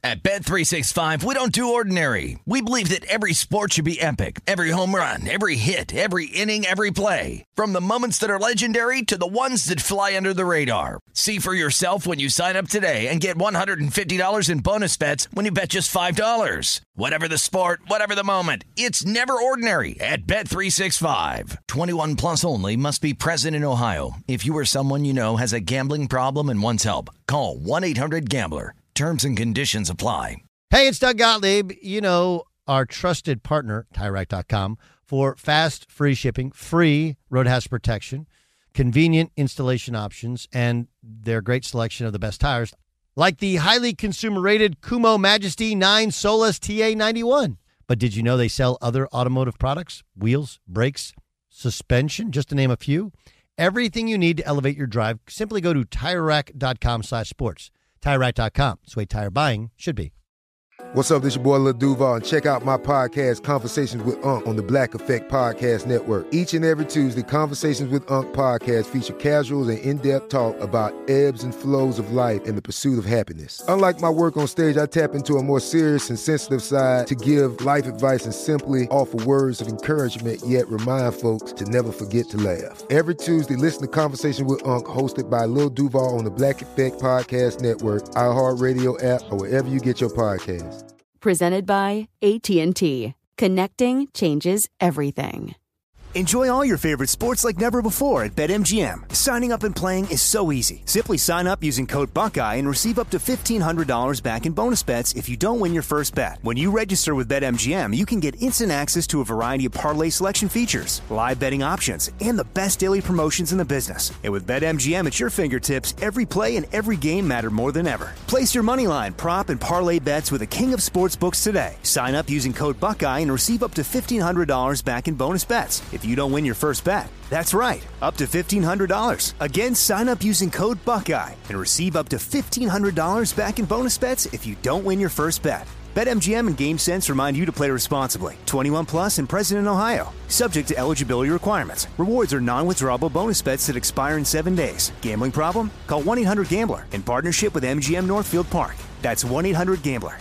At Bet365, we don't do ordinary. We believe that every sport should be epic. Every home run, every hit, every inning, every play. From the moments that are legendary to the ones that fly under the radar. See for yourself when you sign up today and get $150 in bonus bets when you bet just $5. Whatever the sport, whatever the moment, it's never ordinary at Bet365. 21 plus only. Must be present in Ohio. If you or someone you know has a gambling problem and wants help, call 1-800-GAMBLER. Terms and conditions apply. Hey, it's Doug Gottlieb. You know, our trusted partner, TireRack.com, for fast, free shipping, free road hazard protection, convenient installation options, and their great selection of the best tires, like the highly consumer-rated Kumo Majesty 9 Solus TA91. But did you know they sell other automotive products? Wheels, brakes, suspension, just to name a few. Everything you need to elevate your drive. Simply go to TireRack.com/sports. TireRack.com. It's the way tire buying should be. What's up, this your boy Lil Duval, and check out my podcast, Conversations with Unc, on the Black Effect Podcast Network. Each and every Tuesday, Conversations with Unc podcast feature casuals and in-depth talk about ebbs and flows of life and the pursuit of happiness. Unlike my work on stage, I tap into a more serious and sensitive side to give life advice and simply offer words of encouragement, yet remind folks to never forget to laugh. Every Tuesday, listen to Conversation with Unc, hosted by Lil Duval on the Black Effect Podcast Network, iHeartRadio app, or wherever you get your podcasts. Presented by AT&T. Connecting changes everything. Enjoy all your favorite sports like never before at BetMGM. Signing up and playing is so easy. Simply sign up using code Buckeye and receive up to $1,500 back in bonus bets if you don't win your first bet. When you register with BetMGM, you can get instant access to a variety of parlay selection features, live betting options, and the best daily promotions in the business. And with BetMGM at your fingertips, every play and every game matter more than ever. Place your moneyline, prop, and parlay bets with the king of sportsbooks today. Sign up using code Buckeye and receive up to $1,500 back in bonus bets if you don't win your first bet. That's right, up to $1,500. Again, sign up using code Buckeye and receive up to $1,500 back in bonus bets if you don't win your first bet. BetMGM and GameSense remind you to play responsibly. 21 plus and present in Ohio. Subject to eligibility requirements. Rewards are non-withdrawable bonus bets that expire in 7 days. Gambling problem? Call 1-800-GAMBLER in partnership with MGM Northfield Park. That's 1-800-GAMBLER.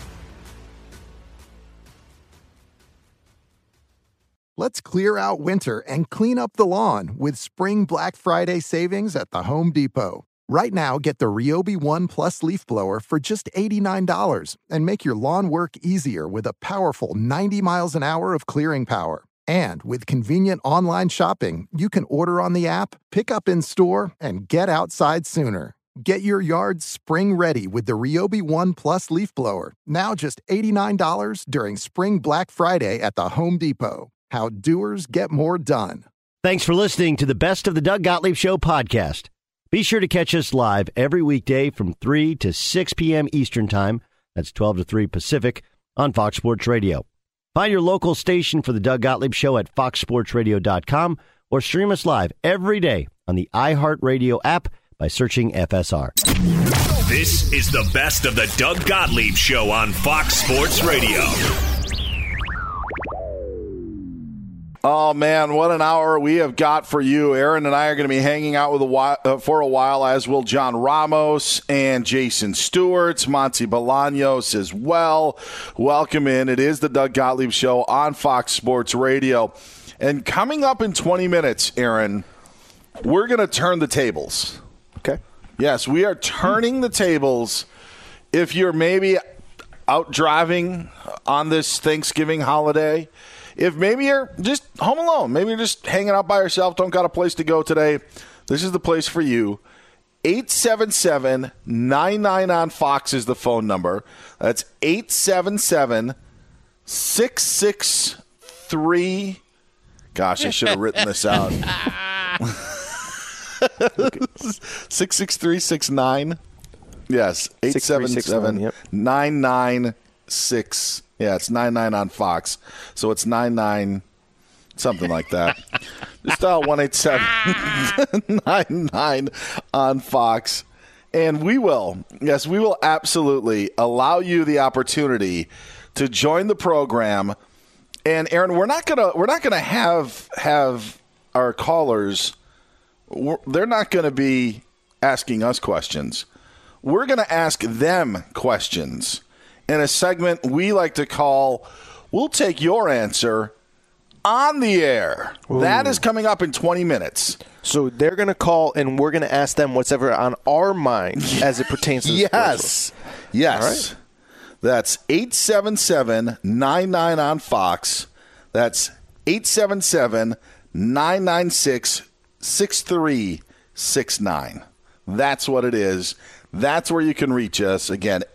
Let's clear out winter and clean up the lawn with Spring Black Friday savings at the Home Depot. Right now, get the Ryobi One Plus leaf blower for just $89 and make your lawn work easier with a powerful 90 miles an hour of clearing power. And with convenient online shopping, you can order on the app, pick up in store, and get outside sooner. Get your yard spring ready with the Ryobi One Plus leaf blower, now just $89 during Spring Black Friday at the Home Depot. How doers get more done. Thanks for listening to the Best of the Doug Gottlieb Show podcast. Be sure to catch us live every weekday from 3 to 6 p.m. Eastern Time. That's 12 to 3 Pacific on Fox Sports Radio. Find your local station for the Doug Gottlieb Show at foxsportsradio.com or stream us live every day on the iHeartRadio app by searching FSR. This is the Best of the Doug Gottlieb Show on Fox Sports Radio. Oh, man, what an hour we have got for you. Aaron and I are going to be hanging out for a while, as will John Ramos and Jason Stewart, Monty Bolaños as well. Welcome in. It is the Doug Gottlieb Show on Fox Sports Radio. And coming up in 20 minutes, Aaron, we're going to turn the tables. Okay. Yes, we are turning the tables. If you're maybe out driving on this Thanksgiving holiday, if maybe you're just home alone, maybe you're just hanging out by yourself, don't got a place to go today, this is the place for you. 877-99-on-Fox is the phone number. That's 877-663. Gosh, I should have written this out. 66369. Yes, 877-996. Yeah, it's 99 on Fox. So it's 99 something like that. Just dial 1-877-99 on Fox. And we will absolutely allow you the opportunity to join the program. And Aaron, we're not gonna have our callers. They're not going to be asking us questions. We're going to ask them questions. in a segment we like to call We'll Take Your Answer on the Air. Ooh. That is coming up in 20 minutes. So they're going to call, and we're going to ask them what's ever on our mind as it pertains to the Yes. Yes. All right. That's 877-99 on Fox. That's 877-996-6369. That's what it is. That's where you can reach us. Again,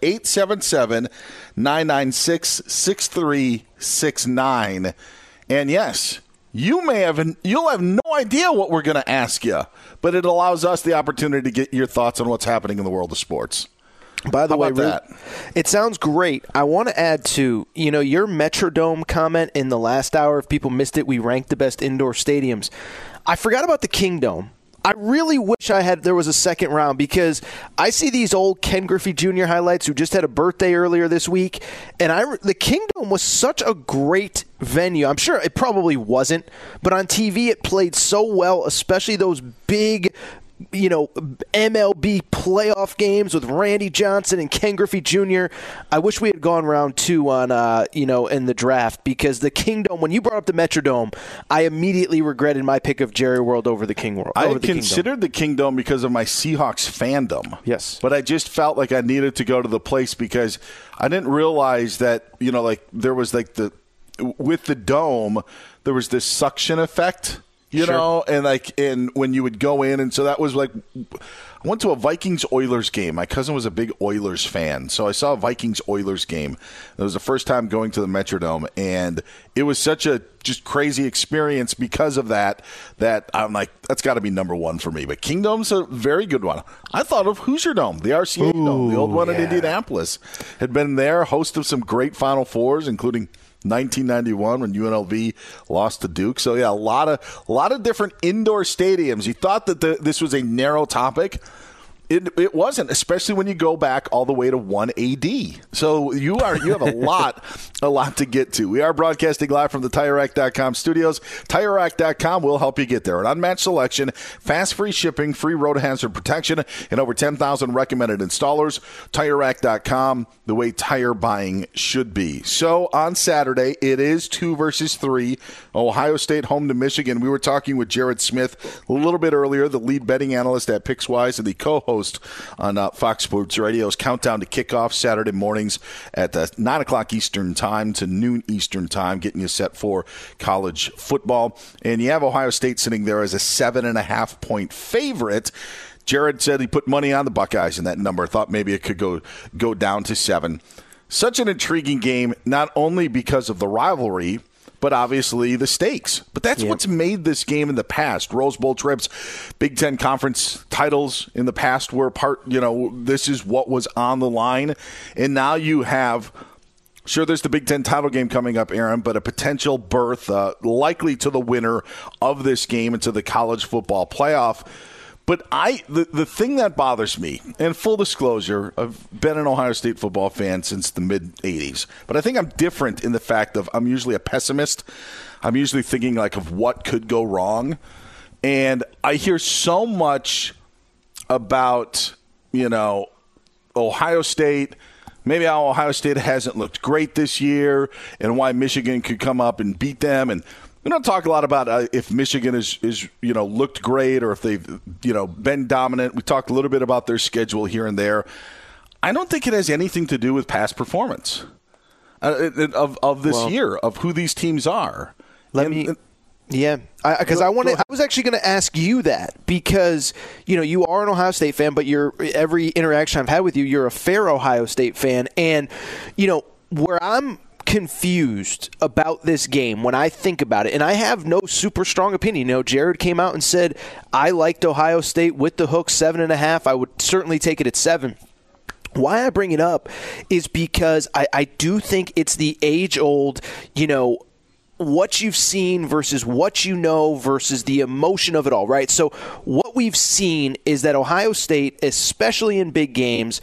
877-996-6369. And yes, you'll have no idea what we're going to ask you, but it allows us the opportunity to get your thoughts on what's happening in the world of sports. By the way, that? It sounds great. I want to add to, your Metrodome comment in the last hour. If people missed it, we ranked the best indoor stadiums. I forgot about the Kingdome. I really wish there was a second round, because I see these old Ken Griffey Jr. highlights who just had a birthday earlier this week, and the Kingdome was such a great venue. I'm sure it probably wasn't, but on TV it played so well, especially those big MLB playoff games with Randy Johnson and Ken Griffey Jr. I wish we had gone round 2 on, in the draft, because the Kingdome, when you brought up the Metrodome, I immediately regretted my pick of Jerry World over the King World. I had considered the Kingdome because of my Seahawks fandom. Yes. But I just felt like I needed to go to the place because I didn't realize that, there was with the dome, there was this suction effect. And when you would go in, and so that was I went to a Vikings-Oilers game. My cousin was a big Oilers fan, so I saw a Vikings-Oilers game. It was the first time going to the Metrodome, and it was such a just crazy experience because of that I'm like, that's got to be number one for me. But Kingdome's a very good one. I thought of Hoosier Dome, the RCA Dome, the old one in Indianapolis. Had been there, host of some great Final Fours, including 1991 when UNLV lost to Duke. So yeah, a lot of different indoor stadiums. You thought that this was a narrow topic. It wasn't, especially when you go back all the way to 1 AD. So you have a lot to get to. We are broadcasting live from the TireRack.com studios. TireRack.com will help you get there. An unmatched selection, fast free shipping, free road hazard protection, and over 10,000 recommended installers. TireRack.com, the way tire buying should be. So on Saturday, it is 2 versus 3. Ohio State home to Michigan. We were talking with Jared Smith a little bit earlier, the lead betting analyst at PicksWise and the co-host on Fox Sports Radio's Countdown to Kickoff Saturday mornings at 9 o'clock Eastern Time to noon Eastern Time, getting you set for college football. And you have Ohio State sitting there as a 7.5-point favorite. Jared said he put money on the Buckeyes in that number, thought maybe it could go down to 7. Such an intriguing game, not only because of the rivalry, but obviously the stakes. But that's what's made this game in the past. Rose Bowl trips, Big Ten Conference titles in the past were this is what was on the line. And now you have, sure, there's the Big Ten title game coming up, Aaron, but a potential berth likely to the winner of this game into the college football playoff. But the thing that bothers me, and full disclosure, I've been an Ohio State football fan since the mid-'80s, but I think I'm different in the fact of I'm usually a pessimist. I'm usually thinking of what could go wrong. And I hear so much about, Ohio State, maybe how Ohio State hasn't looked great this year and why Michigan could come up and beat them. And we don't talk a lot about if Michigan is looked great or if they've been dominant. We talked a little bit about their schedule here and there. I don't think it has anything to do with past performance of this year, of who these teams are. I was actually going to ask you that because you are an Ohio State fan, but every interaction I've had with you, you're a fair Ohio State fan, and where I'm confused about this game when I think about it, and I have no super strong opinion. Jared came out and said, I liked Ohio State with the hook 7.5. I would certainly take it at 7. Why I bring it up is because I do think it's the age-old, what you've seen versus what you know versus the emotion of it all, right? So what we've seen is that Ohio State, especially in big games,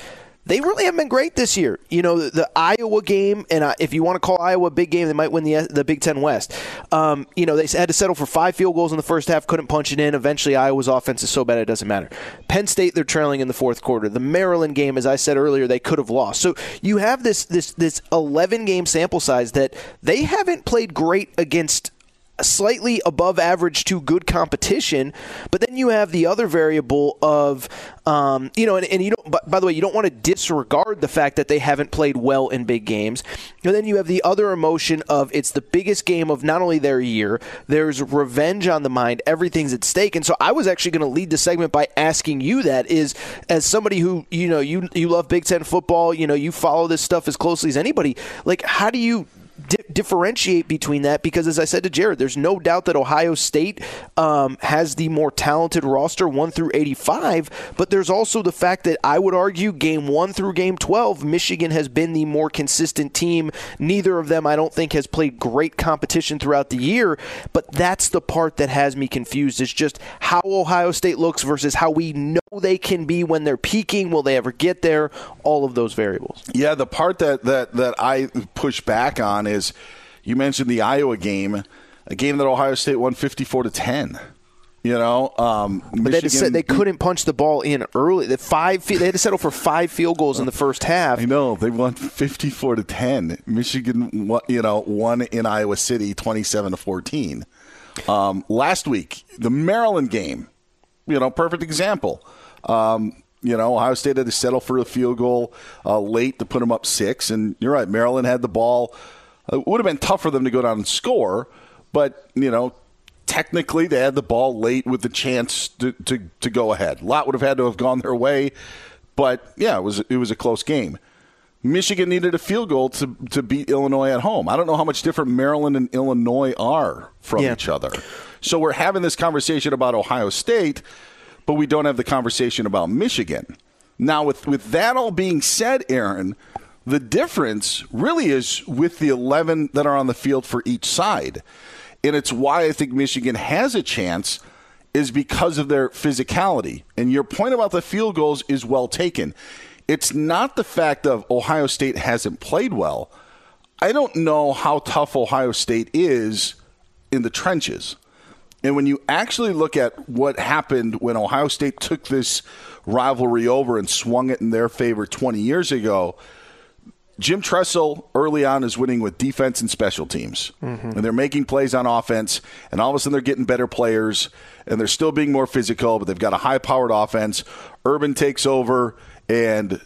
they really haven't been great this year. The Iowa game, and if you want to call Iowa a big game, they might win the Big Ten West. They had to settle for 5 field goals in the first half, couldn't punch it in. Eventually, Iowa's offense is so bad it doesn't matter. Penn State, they're trailing in the fourth quarter. The Maryland game, as I said earlier, they could have lost. So you have this 11-game sample size that they haven't played great against slightly above average to good competition, but then you have the other variable of, and you don't. By the way, you don't want to disregard the fact that they haven't played well in big games. And then you have the other emotion of it's the biggest game of not only their year. There's revenge on the mind. Everything's at stake. And so I was actually going to lead the segment by asking you that is, as somebody who you love Big Ten football, you follow this stuff as closely as anybody. Like, how do you differentiate between that? Because as I said to Jared, there's no doubt that Ohio State has the more talented roster 1 through 85, but there's also the fact that I would argue game 1 through game 12, Michigan has been the more consistent team. Neither of them, I don't think, has played great competition throughout the year, but that's the part that has me confused, is just how Ohio State looks versus how we know they can be when they're peaking. Will they ever get there? All of those variables. Yeah, the part that I push back on is, you mentioned the Iowa game, a game that Ohio State won 54-10. But they couldn't punch the ball in early. They had to settle for 5 field goals in the first half. I know, they won 54-10. Michigan, won in Iowa City 27-14. Last week, the Maryland game, perfect example. Ohio State had to settle for a field goal late to put them up 6. And you're right, Maryland had the ball. It would have been tough for them to go down and score, but, technically they had the ball late with the chance to go ahead. A lot would have had to have gone their way, but, yeah, it was a close game. Michigan needed a field goal to beat Illinois at home. I don't know how much different Maryland and Illinois are from each other. So we're having this conversation about Ohio State, but we don't have the conversation about Michigan. Now, with that all being said, Aaron, the difference really is with the 11 that are on the field for each side. And it's why I think Michigan has a chance, is because of their physicality. And your point about the field goals is well taken. It's not the fact of Ohio State hasn't played well. I don't know how tough Ohio State is in the trenches. And when you actually look at what happened when Ohio State took this rivalry over and swung it in their favor 20 years ago, Jim Tressel early on is winning with defense and special teams. Mm-hmm. And they're making plays on offense, and all of a sudden they're getting better players, and they're still being more physical, but they've got a high-powered offense. Urban takes over, and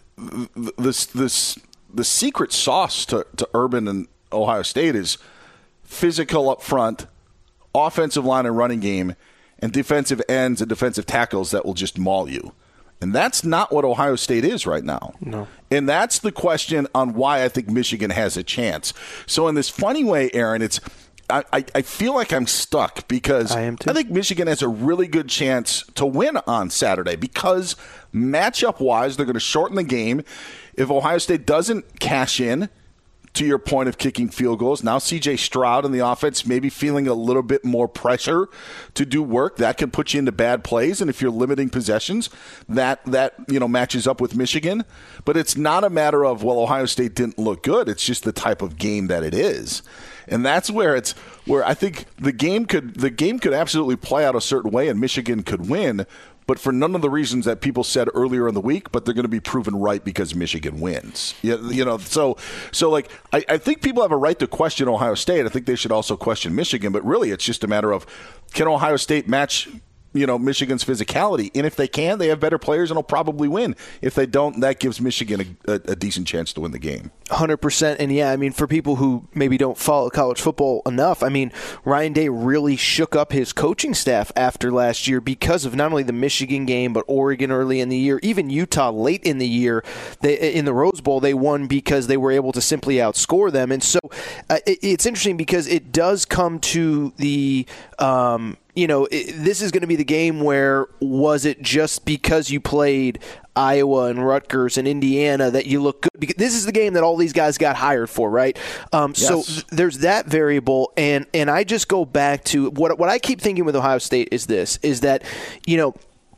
the secret sauce to Urban and Ohio State is physical up front, offensive line and running game, and defensive ends and defensive tackles that will just maul you. And that's not what Ohio State is right now. No. And that's the question on why I think Michigan has a chance. So in this funny way, Aaron, I feel like I'm stuck because I think Michigan has a really good chance to win on Saturday because matchup-wise, they're going to shorten the game. If Ohio State doesn't cash in, to your point of kicking field goals, now C.J. Stroud in the offense maybe feeling a little bit more pressure to do work. That can put you into bad plays, and if you're limiting possessions, that matches up with Michigan. But it's not a matter of, well, Ohio State didn't look good. It's just the type of game that it is. And that's where I think the game could absolutely play out a certain way, and Michigan could win, but for none of the reasons that people said earlier in the week, but they're going to be proven right because Michigan wins. So I think people have a right to question Ohio State. I think they should also question Michigan, but really it's just a matter of, can Ohio State match Michigan's physicality? And if they can, they have better players and will probably win. If they don't, that gives Michigan a decent chance to win the game. 100%. And yeah, I mean, for people who maybe don't follow college football enough, I mean, Ryan Day really shook up his coaching staff after last year because of not only the Michigan game, but Oregon early in the year, even Utah late in the year. In the Rose Bowl, they won because they were able to simply outscore them. And so it's interesting because it does come to the this is going to be the game where, was it just because you played Iowa and Rutgers and Indiana that you look good? Because this is the game that all these guys got hired for, right? Yes. So there's that variable, and I just go back to what I keep thinking with Ohio State is that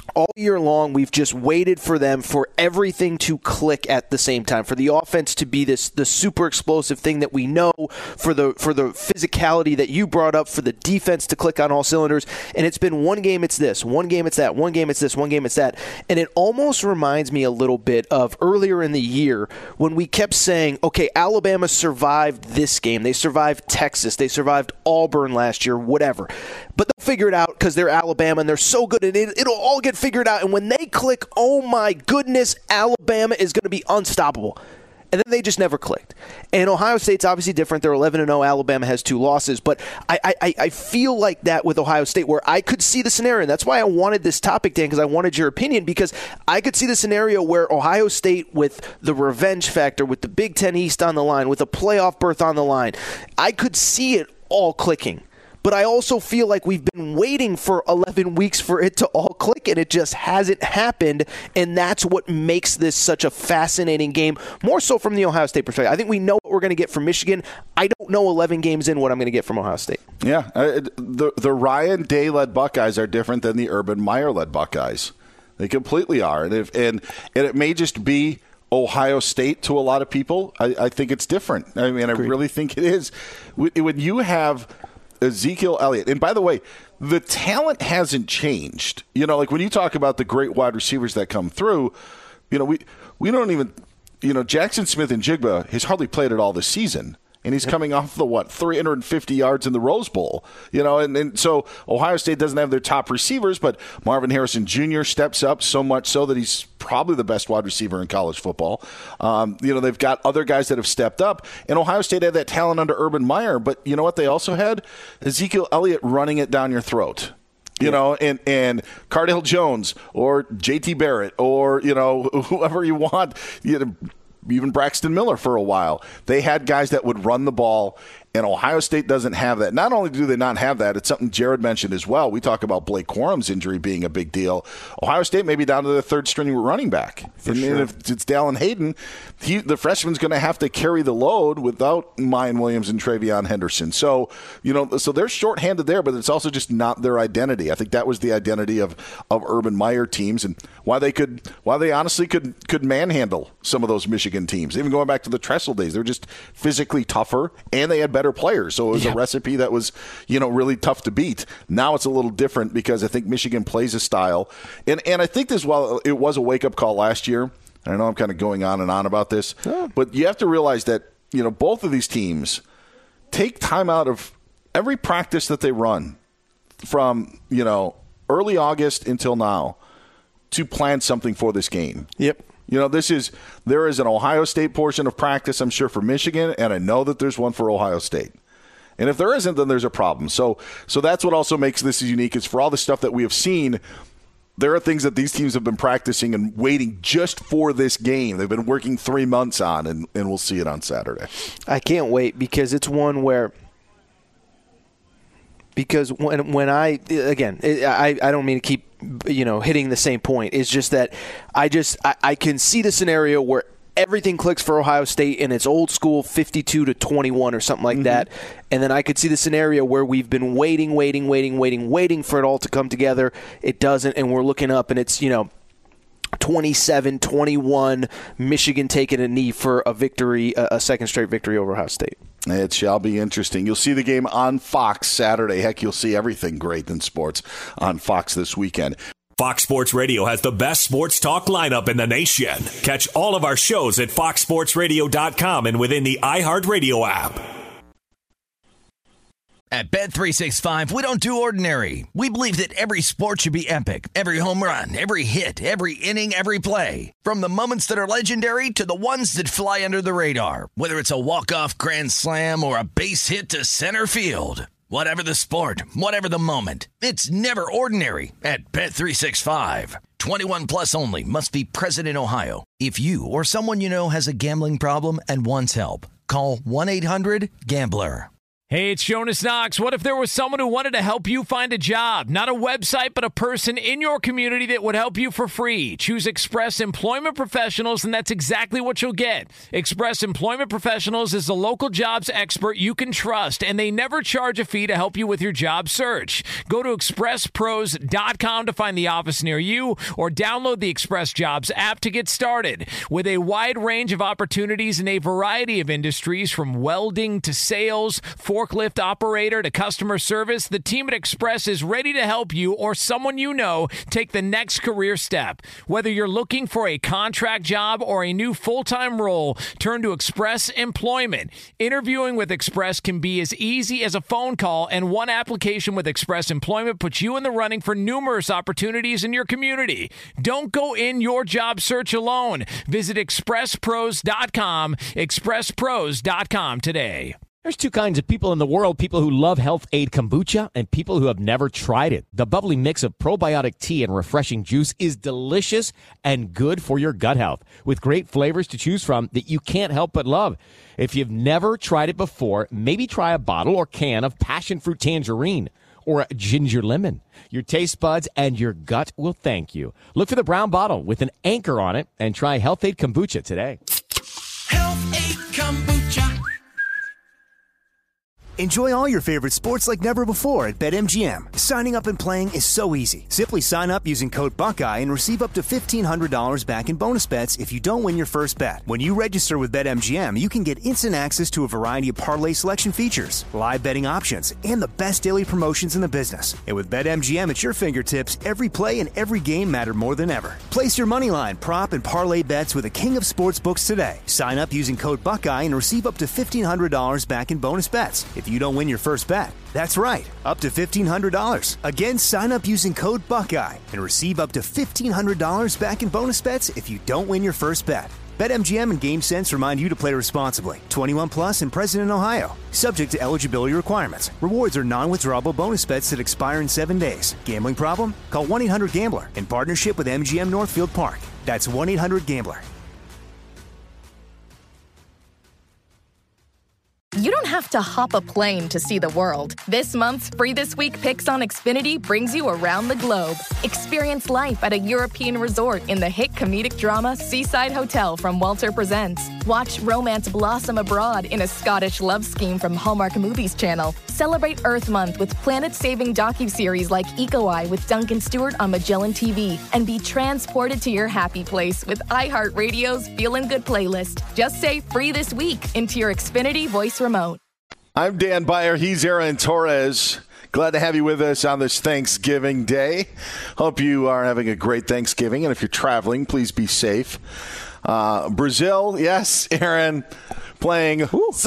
all year long, we've just waited for them for everything to click at the same time, for the offense to be the super explosive thing that we know, for the physicality that you brought up, for the defense to click on all cylinders. And it's been one game it's this, one game it's that, one game it's this, one game it's that. And it almost reminds me a little bit of earlier in the year when we kept saying, okay, Alabama survived this game. They survived Texas. They survived Auburn last year, whatever. But they'll figure it out because they're Alabama and they're so good, and it'll all get figured out. And when they click, oh my goodness, Alabama is going to be unstoppable. And then they just never clicked. And Ohio State's obviously different. They're 11-0. Alabama has 2 losses. But I feel like that with Ohio State, where I could see the scenario. And that's why I wanted this topic, Dan, because I wanted your opinion, because I could see the scenario where Ohio State, with the revenge factor, with the Big Ten East on the line, with a playoff berth on the line, I could see it all clicking. But I also feel like we've been waiting for 11 weeks for it to all click, and it just hasn't happened, and that's what makes this such a fascinating game, more so from the Ohio State perspective. I think we know what we're going to get from Michigan. I don't know 11 games in what I'm going to get from Ohio State. Yeah, the Ryan Day-led Buckeyes are different than the Urban Meyer-led Buckeyes. They completely are, and it may just be Ohio State to a lot of people. I think it's different. I mean, Agreed. I really think it is. When you have Ezekiel Elliott, and by the way, the talent hasn't changed. You know, like when you talk about the great wide receivers that come through, you know, we don't even, you know, Jackson Smith and Jigba has hardly played at all this season. And he's coming off the, 350 yards in the Rose Bowl. You know, and so Ohio State doesn't have their top receivers, but Marvin Harrison Jr. steps up so much so that he's probably the best wide receiver in college football. You know, they've got other guys that have stepped up. And Ohio State had that talent under Urban Meyer. But you know what they also had? Ezekiel Elliott running it down your throat. You know, and Cardale Jones or J.T. Barrett or, you know, whoever you want, you know, even Braxton Miller for a while. They had guys that would run the ball, and Ohio State doesn't have that. Not only do they not have that, it's something Jared mentioned as well. We talk about Blake Corum's injury being a big deal. Ohio State may be down to the third-string running back. And if it's Dallin Hayden, the freshman's going to have to carry the load without Mayan Williams and Travion Henderson. So, you know, so they're shorthanded there, but it's also just not their identity. I think that was the identity of Urban Meyer teams, and why they honestly could manhandle some of those Michigan teams. Even going back to the Tressel days, they were just physically tougher, and they had better players. So it was a recipe that was, you know, really tough to beat. Now it's a little different because I think Michigan plays a style. And I think this, while it was a wake-up call last year, I know I'm kind of going on and on about this, but you have to realize that, you know, both of these teams take time out of every practice that they run from, you know, early August until now to plan something for this game. Yep. You know, there is an Ohio State portion of practice, I'm sure, for Michigan, and I know that there's one for Ohio State. And if there isn't, then there's a problem. So that's what also makes this unique, is for all the stuff that we have seen, there are things that these teams have been practicing and waiting just for this game. They've been working 3 months on, and we'll see it on Saturday. I can't wait, because it's one where – because when I don't mean to keep, you know, hitting the same point. It's just that I can see the scenario where everything clicks for Ohio State and it's old school 52-21 or something like that. And then I could see the scenario where we've been waiting for it all to come together. It doesn't, and we're looking up and it's, you know, 27-21, Michigan taking a knee for a victory, a second straight victory over Ohio State. It shall be interesting. You'll see the game on Fox Saturday. Heck, you'll see everything great in sports on Fox this weekend. Fox Sports Radio has the best sports talk lineup in the nation. Catch all of our shows at foxsportsradio.com and within the iHeartRadio app. At Bet365, we don't do ordinary. We believe that every sport should be epic. Every home run, every hit, every inning, every play. From the moments that are legendary to the ones that fly under the radar. Whether it's a walk-off grand slam or a base hit to center field. Whatever the sport, whatever the moment. It's never ordinary at Bet365. 21 plus only. Must be present in Ohio. If you or someone you know has a gambling problem and wants help, call 1-800-GAMBLER. Hey, it's Jonas Knox. What if there was someone who wanted to help you find a job? Not a website, but a person in your community that would help you for free. Choose Express Employment Professionals, and that's exactly what you'll get. Express Employment Professionals is the local jobs expert you can trust, and they never charge a fee to help you with your job search. Go to expresspros.com to find the office near you, or download the Express Jobs app to get started. With a wide range of opportunities in a variety of industries, from welding to sales, forklift operator to customer service, the team at Express is ready to help you or someone you know take the next career step. Whether you're looking for a contract job or a new full-time role, turn to Express Employment. Interviewing with Express can be as easy as a phone call, and one application with Express Employment puts you in the running for numerous opportunities in your community. Don't go in your job search alone. Visit expresspros.com, expresspros.com today. There's two kinds of people in the world, people who love Health Aid Kombucha and people who have never tried it. The bubbly mix of probiotic tea and refreshing juice is delicious and good for your gut health, with great flavors to choose from that you can't help but love. If you've never tried it before, maybe try a bottle or can of passion fruit tangerine or a ginger lemon. Your taste buds and your gut will thank you. Look for the brown bottle with an anchor on it and try Health Aid Kombucha today. Health Aid Kombucha. Enjoy all your favorite sports like never before at BetMGM. Signing up and playing is so easy. Simply sign up using code Buckeye and receive up to $1,500 back in bonus bets if you don't win your first bet. When you register with BetMGM, you can get instant access to a variety of parlay selection features, live betting options, and the best daily promotions in the business. And with BetMGM at your fingertips, every play and every game matter more than ever. Place your moneyline, prop, and parlay bets with the king of sportsbooks today. Sign up using code Buckeye and receive up to $1,500 back in bonus bets if you don't win your first bet. That's right, up to $1,500. Again, sign up using code Buckeye and receive up to $1,500 back in bonus bets if you don't win your first bet. BetMGM and GameSense remind you to play responsibly. 21 plus and present in Ohio. Subject to eligibility requirements. Rewards are non-withdrawable bonus bets that expire in 7 days. Gambling problem? Call 1-800-GAMBLER in partnership with MGM Northfield Park. That's 1-800-GAMBLER. You don't have to hop a plane to see the world. This month's Free This Week Picks on Xfinity brings you around the globe. Experience life at a European resort in the hit comedic drama Seaside Hotel from Walter Presents. Watch romance blossom abroad in a Scottish love scheme from Hallmark Movies Channel. Celebrate Earth Month with planet-saving docuseries like Eco Eye with Duncan Stewart on Magellan TV. And be transported to your happy place with iHeartRadio's Feelin' Good playlist. Just say Free This Week into your Xfinity voice remote. I'm Dan Beyer. He's Aaron Torres. Glad to have you with us on this Thanksgiving Day. Hope you are having a great Thanksgiving, and if you're traveling, please be safe. Brazil, yes, Aaron, playing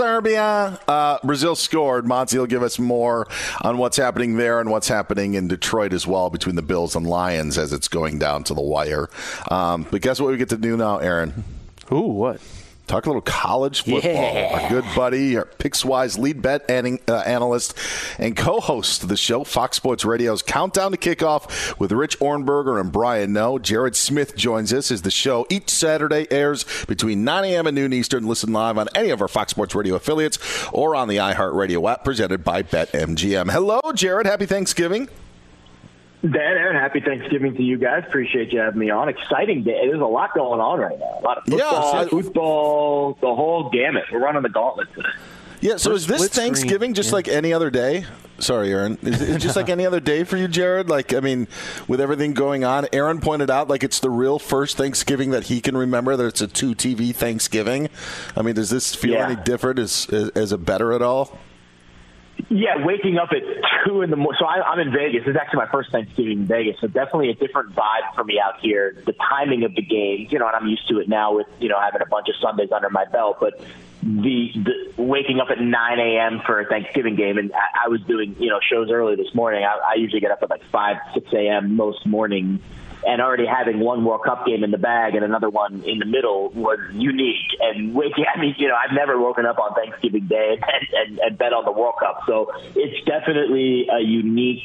Serbia. Brazil scored. Monty will give us more on what's happening there and what's happening in Detroit as well between the Bills and Lions as it's going down to the wire. But guess what we get to do now, Aaron? Ooh, what? Talk a little college football. Yeah. Our good buddy, our PicksWise lead bet analyst and co-host of the show, Fox Sports Radio's Countdown to Kickoff with Rich Ohrnberger and Brian Noe. Jared Smith joins us as the show each Saturday airs between 9 a.m. and noon Eastern. Listen live on any of our Fox Sports Radio affiliates or on the iHeartRadio app presented by BetMGM. Hello, Jared. Happy Thanksgiving. Dan, Aaron, happy Thanksgiving to you guys. Appreciate you having me on. Exciting day. There's a lot going on right now. A lot of football, the whole gamut. We're running the gauntlet today. Yeah, so is this Thanksgiving just like any other day? Sorry, Aaron. Is it just like any other day for you, Jared? Like, I mean, with everything going on, Aaron pointed out like it's the real first Thanksgiving that he can remember, that it's a 2TV Thanksgiving. I mean, does this feel any different as a better at all? Yeah, waking up at 2 in the morning. So I'm in Vegas. This is actually my first Thanksgiving in Vegas, so definitely a different vibe for me out here. The timing of the games, and I'm used to it now with, having a bunch of Sundays under my belt. But the waking up at 9 a.m. for a Thanksgiving game, and I was doing, shows early this morning. I usually get up at like 5, 6 a.m. most mornings. And already having one World Cup game in the bag and another one in the middle was unique. And I've never woken up on Thanksgiving Day and bet on the World Cup. So it's definitely a unique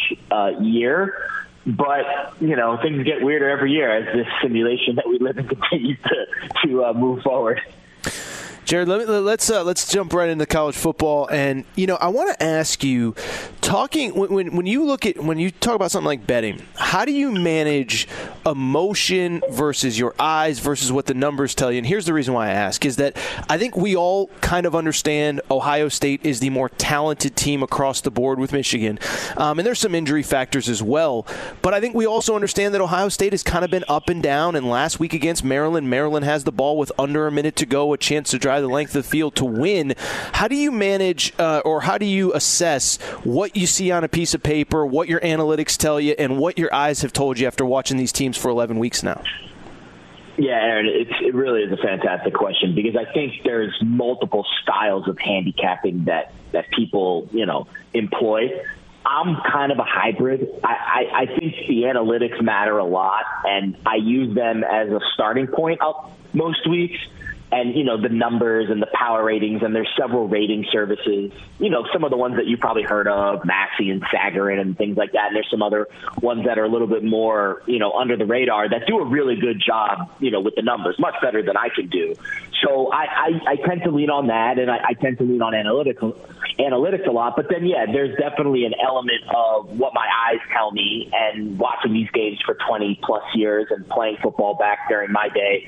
year. But, things get weirder every year as this simulation that we live in continues to move forward. Jared, let's jump right into college football, and I want to ask you, when you talk about something like betting, how do you manage emotion versus your eyes versus what the numbers tell you? And here's the reason why I ask: is that I think we all kind of understand Ohio State is the more talented team across the board with Michigan, and there's some injury factors as well. But I think we also understand that Ohio State has kind of been up and down. And last week against Maryland has the ball with under a minute to go, a chance to drive the length of the field to win. How do you manage or how do you assess what you see on a piece of paper, what your analytics tell you, and what your eyes have told you after watching these teams for 11 weeks now? Yeah, Aaron, it really is a fantastic question because I think there's multiple styles of handicapping that people, employ. I'm kind of a hybrid. I think the analytics matter a lot, and I use them as a starting point up most weeks. And, the numbers and the power ratings, and there's several rating services, some of the ones that you probably heard of, Maxi and Sagarin and things like that. And there's some other ones that are a little bit more, under the radar that do a really good job, with the numbers, much better than I can do. So I tend to lean on that, and I tend to lean on analytics a lot. But then, there's definitely an element of what my eyes tell me, and watching these games for 20 plus years and playing football back during my day.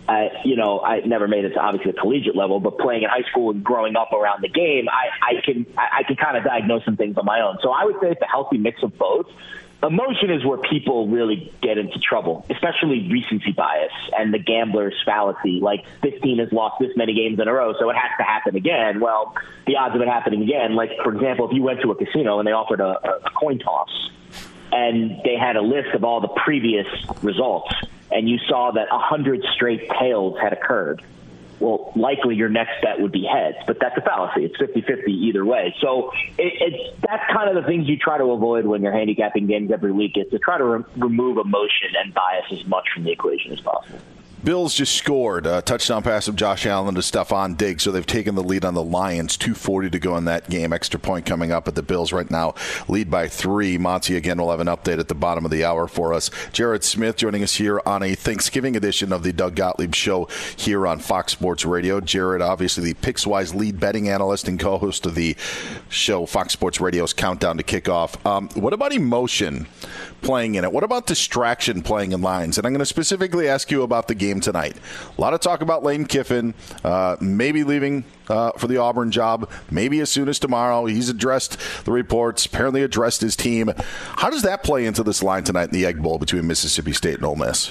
I never made it to obviously the collegiate level, but playing in high school and growing up around the game, I can kind of diagnose some things on my own. So I would say it's a healthy mix of both. Emotion is where people really get into trouble, especially recency bias and the gambler's fallacy. Like, this team has lost this many games in a row, so it has to happen again. Well, the odds of it happening again, like, for example, if you went to a casino and they offered a coin toss and they had a list of all the previous results, and you saw that 100 straight tails had occurred, well, likely your next bet would be heads. But that's a fallacy. It's 50-50 either way. So that's kind of the things you try to avoid when you're handicapping games every week, is to try to remove emotion and bias as much from the equation as possible. Bills just scored a touchdown pass of Josh Allen to Stephon Diggs, so they've taken the lead on the Lions. 2:40 to go in that game. Extra point coming up, but the Bills right now lead by 3. Monty, again, will have an update at the bottom of the hour for us. Jared Smith joining us here on a Thanksgiving edition of the Doug Gottlieb Show here on Fox Sports Radio. Jared, obviously the Pickswise lead betting analyst and co-host of the show, Fox Sports Radio's Countdown to Kickoff. What about emotion playing in it? What about distraction playing in lines? And I'm going to specifically ask you about the game tonight. A lot of talk about Lane Kiffin maybe leaving for the Auburn job, maybe as soon as tomorrow. He's addressed the reports, apparently addressed his team. How does that play into this line tonight in the Egg Bowl between Mississippi State and Ole Miss?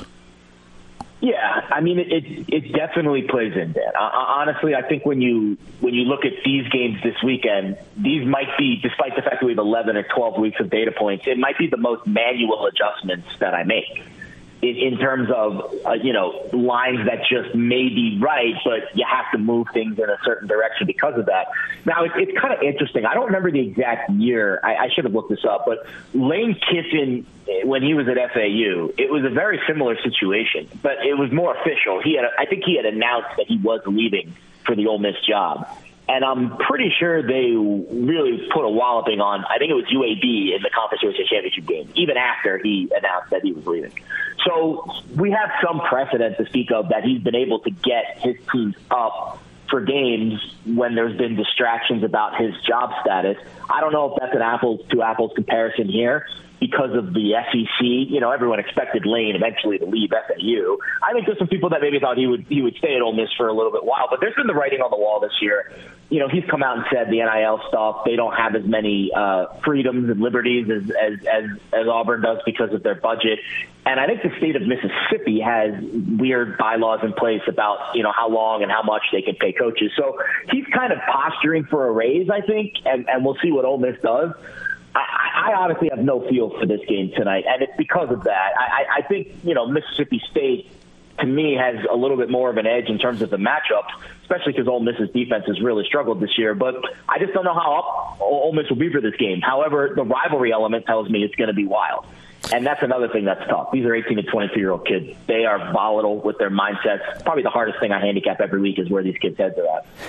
Yeah, I mean, it definitely plays in there. Honestly, I think when you look at these games this weekend, these might be, despite the fact that we have 11 or 12 weeks of data points, it might be the most manual adjustments that I make in terms of, lines that just may be right, but you have to move things in a certain direction because of that. Now, it's kind of interesting. I don't remember the exact year. I should have looked this up, but Lane Kiffin, when he was at FAU, it was a very similar situation, but it was more official. I think he had announced that he was leaving for the Ole Miss job. And I'm pretty sure they really put a walloping on, I think it was UAB in the Conference USA Championship game, even after he announced that he was leaving. So we have some precedent to speak of that he's been able to get his teams up for games when there's been distractions about his job status. I don't know if that's an apples to apples comparison here because of the SEC. Everyone expected Lane eventually to leave FAU. I think there's some people that maybe thought he would stay at Ole Miss for a little bit while, but there's been the writing on the wall this year. He's come out and said the NIL stuff, they don't have as many freedoms and liberties as Auburn does because of their budget. And I think the state of Mississippi has weird bylaws in place about, how long and how much they can pay coaches. So he's kind of posturing for a raise, I think, and we'll see what Ole Miss does. I honestly have no feel for this game tonight, and it's because of that. I think, Mississippi State, to me, has a little bit more of an edge in terms of the matchups, especially because Ole Miss's defense has really struggled this year. But I just don't know how up Ole Miss will be for this game. However, the rivalry element tells me it's going to be wild. And that's another thing that's tough. These are 18 to 22-year-old kids. They are volatile with their mindsets. Probably the hardest thing I handicap every week is where these kids' heads are at.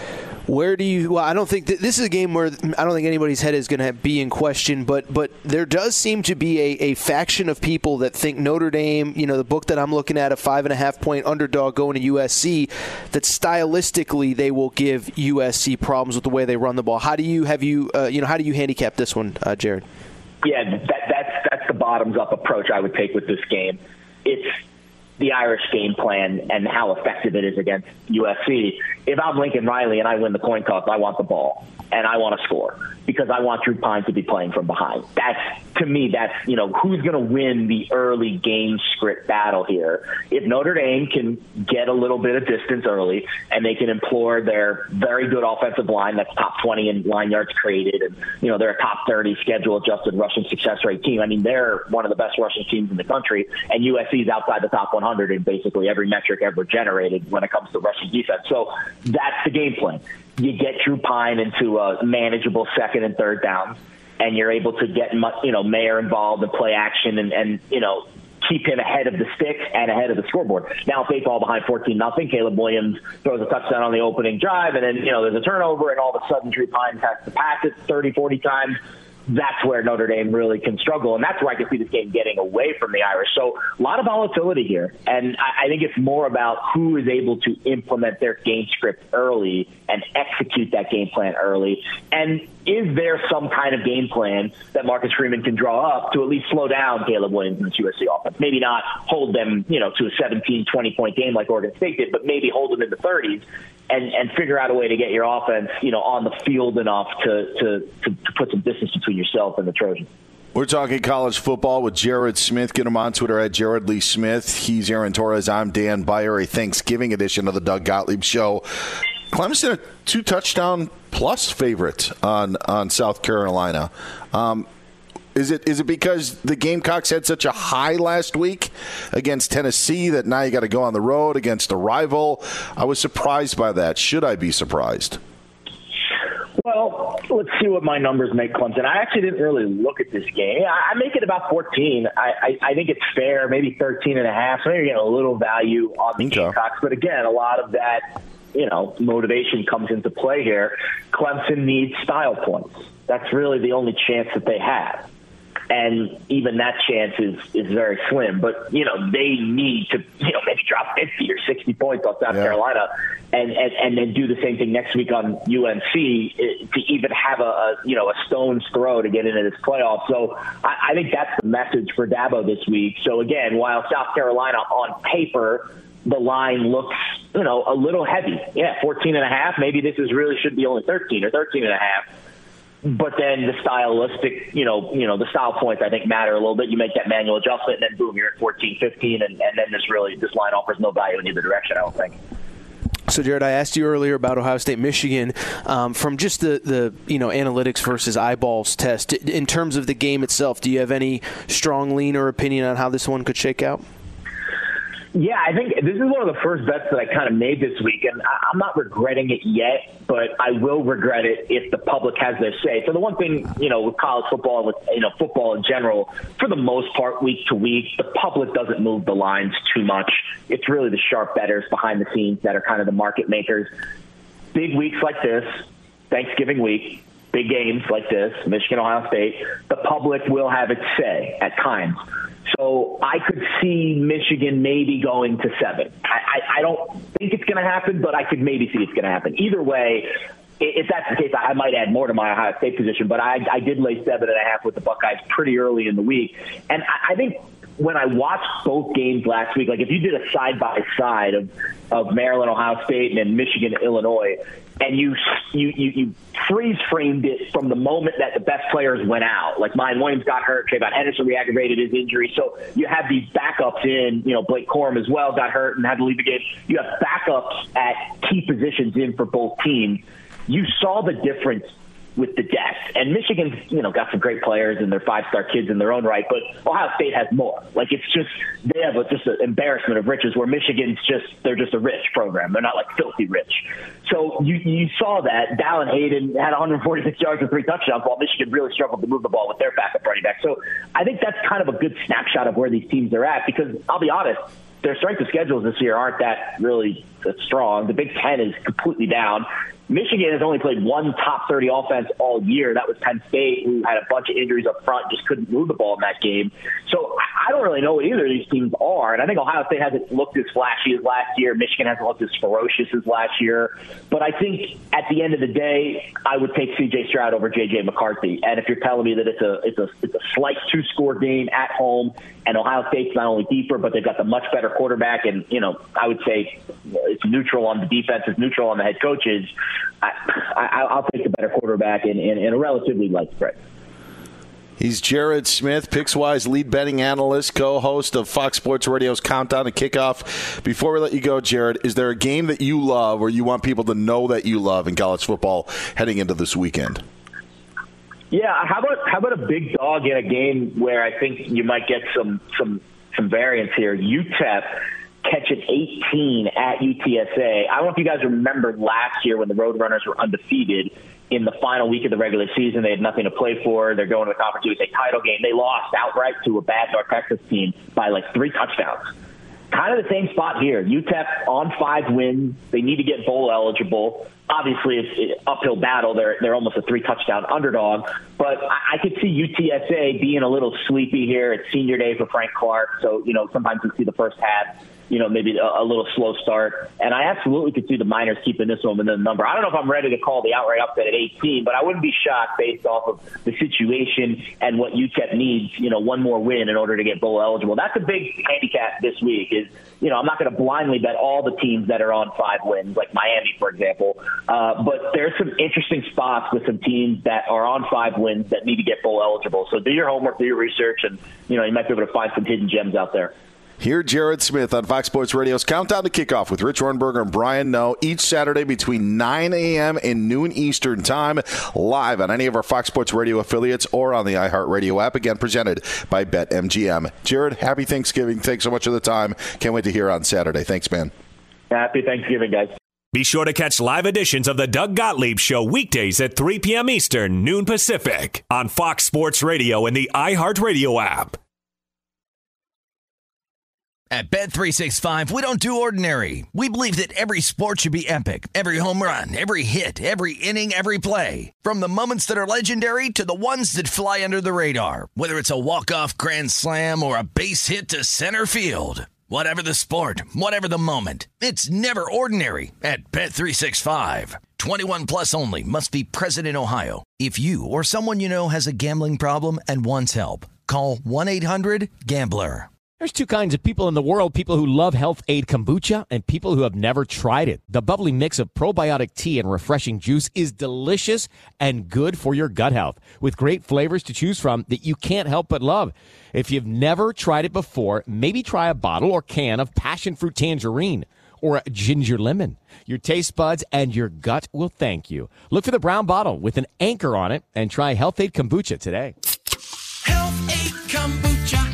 Where do you? Well, I don't think this is a game where I don't think anybody's head is going to be in question. But there does seem to be a faction of people that think Notre Dame. The book that I'm looking at, a 5.5-point underdog going to USC, that stylistically they will give USC problems with the way they run the ball. How do you how do you handicap this one, Jared? Yeah, that's the bottoms up approach I would take with this game. It's the Irish game plan and how effective it is against USC. If I'm Lincoln Riley and I win the coin toss, I want the ball and I want to score because I want Drew Pine to be playing from behind. To me, that's who's going to win the early game script battle here. If Notre Dame can get a little bit of distance early and they can implore their very good offensive line that's top 20 in line yards created, and they're a top 30 schedule adjusted rushing success rate team. I mean, they're one of the best rushing teams in the country, and USC is outside the top 100 in basically every metric ever generated when it comes to rushing defense. So that's the game plan. You get Drew Pine into a manageable second and third downs, and you're able to get Mayer involved in play action and keep him ahead of the sticks and ahead of the scoreboard. Now, if they fall behind 14-0, Caleb Williams throws a touchdown on the opening drive, and then there's a turnover, and all of a sudden Drew Pine has to pass it 30, 40 times. That's where Notre Dame really can struggle, and that's where I can see this game getting away from the Irish. So a lot of volatility here, and I think it's more about who is able to implement their game script early and execute that game plan early. And is there some kind of game plan that Marcus Freeman can draw up to at least slow down Caleb Williams and the USC offense? Maybe not hold them, to a 17, 20-point game like Oregon State did, but maybe hold them in the 30s and figure out a way to get your offense, on the field enough to put some distance between yourself and the Trojans. We're talking college football with Jared Smith. Get him on Twitter at Jared Lee Smith. He's Aaron Torres. I'm Dan Beyer. A Thanksgiving edition of the Doug Gottlieb Show. Clemson, a 2-touchdown plus favorite on South Carolina. Is it because the Gamecocks had such a high last week against Tennessee that now you got to go on the road against a rival? I was surprised by that. Should I be surprised? Well, let's see what my numbers make Clemson. I actually didn't really look at this game. I make it about 14. I think it's fair, maybe 13.5. So maybe you're getting a little value on the Gamecocks. But again, a lot of that, motivation comes into play here. Clemson needs style points. That's really the only chance that they have. And even that chance is very slim. But, they need to, maybe drop 50 or 60 points on South Carolina and then do the same thing next week on UNC to even have a stone's throw to get into this playoff. So I think that's the message for Dabo this week. So, again, while South Carolina on paper, the line looks, a little heavy. Yeah, 14.5. Maybe this should be only 13 or 13.5. But then the stylistic, the style points I think matter a little bit. You make that manual adjustment, and then boom, you're at 14, 15, and then this line offers no value in either direction, I don't think. So, Jared, I asked you earlier about Ohio State, Michigan. From just the analytics versus eyeballs test, in terms of the game itself, do you have any strong lean or opinion on how this one could shake out? Yeah, I think this is one of the first bets that I kind of made this week, and I'm not regretting it yet, but I will regret it if the public has their say. So the one thing, with college football and with, football in general, for the most part, week to week, the public doesn't move the lines too much. It's really the sharp bettors behind the scenes that are kind of the market makers. Big weeks like this, Thanksgiving week, big games like this, Michigan, Ohio State, the public will have its say at times. So I could see Michigan maybe going to 7. I don't think it's going to happen, but I could maybe see it's going to happen. Either way, if that's the case, I might add more to my Ohio State position, but I did lay 7.5 with the Buckeyes pretty early in the week. And I think when I watched both games last week, like if you did a side-by-side of Maryland, Ohio State, and then Michigan, Illinois, and you freeze-framed it from the moment that the best players went out. Like Mine Williams got hurt, Trayvon Henderson re-aggravated his injury. So you have these backups in, Blake Corum as well got hurt and had to leave the game. You have backups at key positions in for both teams. You saw the difference with the depth. And Michigan's, got some great players and they're 5-star kids in their own right, but Ohio State has more. Like it's just, they have just an embarrassment of riches where Michigan's they're just a rich program. They're not like filthy rich. So you saw that. Dallin Hayden had 146 yards and 3 touchdowns while Michigan really struggled to move the ball with their backup running back. So I think that's kind of a good snapshot of where these teams are at because I'll be honest, their strength of schedules this year aren't that really strong. The Big Ten is completely down. Michigan has only played one top 30 offense all year. That was Penn State, who had a bunch of injuries up front, just couldn't move the ball in that game. So I don't really know what either of these teams are. And I think Ohio State hasn't looked as flashy as last year. Michigan hasn't looked as ferocious as last year. But I think at the end of the day, I would take C.J. Stroud over J.J. McCarthy. And if you're telling me that it's a slight two-score game at home, and Ohio State's not only deeper, but they've got the much better quarterback, and, I would say it's neutral on the defense, it's neutral on the head coaches, I'll take the better quarterback in a relatively light spread. He's Jared Smith, Pickswise lead betting analyst, co-host of Fox Sports Radio's Countdown to Kickoff. Before we let you go, Jared, is there a game that you love or you want people to know that you love in college football heading into this weekend? Yeah, how about a big dog in a game where I think you might get some variance here? UTEP catching 18 at UTSA. I don't know if you guys remember last year when the Roadrunners were undefeated in the final week of the regular season. They had nothing to play for. They're going to the Conference USA title game. They lost outright to a bad North Texas team by like 3 touchdowns. Kind of the same spot here. UTEP on 5 wins. They need to get bowl eligible. Obviously, it's an uphill battle. They're almost a 3-touchdown underdog. But I could see UTSA being a little sleepy here. It's senior day for Frank Clark. So, sometimes we see the first half, maybe a little slow start. And I absolutely could see the Miners keeping this one within the number. I don't know if I'm ready to call the outright upset at 18, but I wouldn't be shocked based off of the situation and what UTEP needs, one more win in order to get bowl eligible. That's a big handicap this week is, I'm not going to blindly bet all the teams that are on 5 wins, like Miami, for example. But there's some interesting spots with some teams that are on 5 wins that need to get bowl eligible. So do your homework, do your research, and, you might be able to find some hidden gems out there. Hear Jared Smith on Fox Sports Radio's Countdown to Kickoff with Rich Rohrnberger and Brian Noe each Saturday between 9 a.m. and noon Eastern Time, live on any of our Fox Sports Radio affiliates or on the iHeartRadio app, again presented by BetMGM. Jared, happy Thanksgiving. Thanks so much for the time. Can't wait to hear on Saturday. Thanks, man. Happy Thanksgiving, guys. Be sure to catch live editions of the Doug Gottlieb Show weekdays at 3 p.m. Eastern, noon Pacific, on Fox Sports Radio and the iHeartRadio app. At Bet365, we don't do ordinary. We believe that every sport should be epic. Every home run, every hit, every inning, every play. From the moments that are legendary to the ones that fly under the radar. Whether it's a walk-off grand slam or a base hit to center field. Whatever the sport, whatever the moment. It's never ordinary at Bet365. 21 plus only. Must be present in Ohio. If you or someone you know has a gambling problem and wants help, call 1-800-GAMBLER. There's 2 kinds of people in the world, people who love Health Aid Kombucha and people who have never tried it. The bubbly mix of probiotic tea and refreshing juice is delicious and good for your gut health, with great flavors to choose from that you can't help but love. If you've never tried it before, maybe try a bottle or can of passion fruit tangerine or a ginger lemon. Your taste buds and your gut will thank you. Look for the brown bottle with an anchor on it and try Health Aid Kombucha today. Health Aid Kombucha.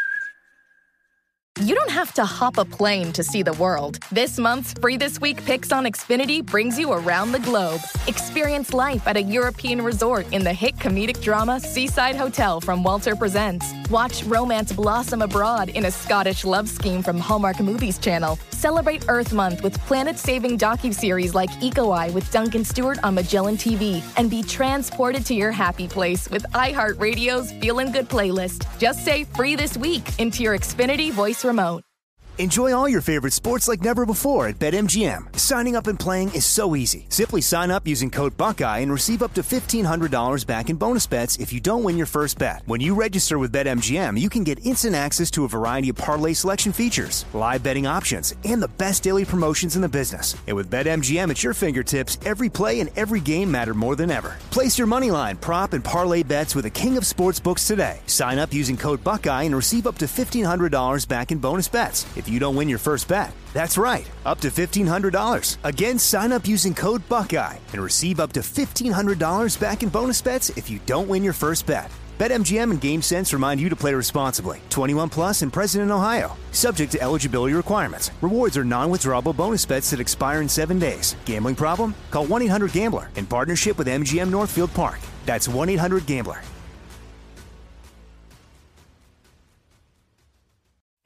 You don't have to hop a plane to see the world. This month's Free This Week Picks on Xfinity brings you around the globe. Experience life at a European resort in the hit comedic drama Seaside Hotel from Walter Presents. Watch romance blossom abroad in a Scottish love scheme from Hallmark Movies Channel. Celebrate Earth Month with planet-saving docuseries like Eco Eye with Duncan Stewart on Magellan TV. And be transported to your happy place with iHeartRadio's Feelin' Good playlist. Just say Free This Week into your Xfinity voice remote. Enjoy all your favorite sports like never before at BetMGM. Signing up and playing is so easy. Simply sign up using code Buckeye and receive up to $1,500 back in bonus bets if you don't win your first bet. When you register with BetMGM, you can get instant access to a variety of parlay selection features, live betting options, and the best daily promotions in the business. And with BetMGM at your fingertips, every play and every game matter more than ever. Place your moneyline, prop, and parlay bets with the king of sportsbooks today. Sign up using code Buckeye and receive up to $1,500 back in bonus bets if you don't win your first bet. That's right, up to $1,500. Again, sign up using code Buckeye and receive up to $1,500 back in bonus bets if you don't win your first bet. BetMGM and GameSense remind you to play responsibly. 21 plus and present in Ohio. Subject to eligibility requirements. Rewards are non-withdrawable bonus bets that expire in 7 days. Gambling problem? Call 1-800-GAMBLER in partnership with MGM Northfield Park. That's 1-800-GAMBLER.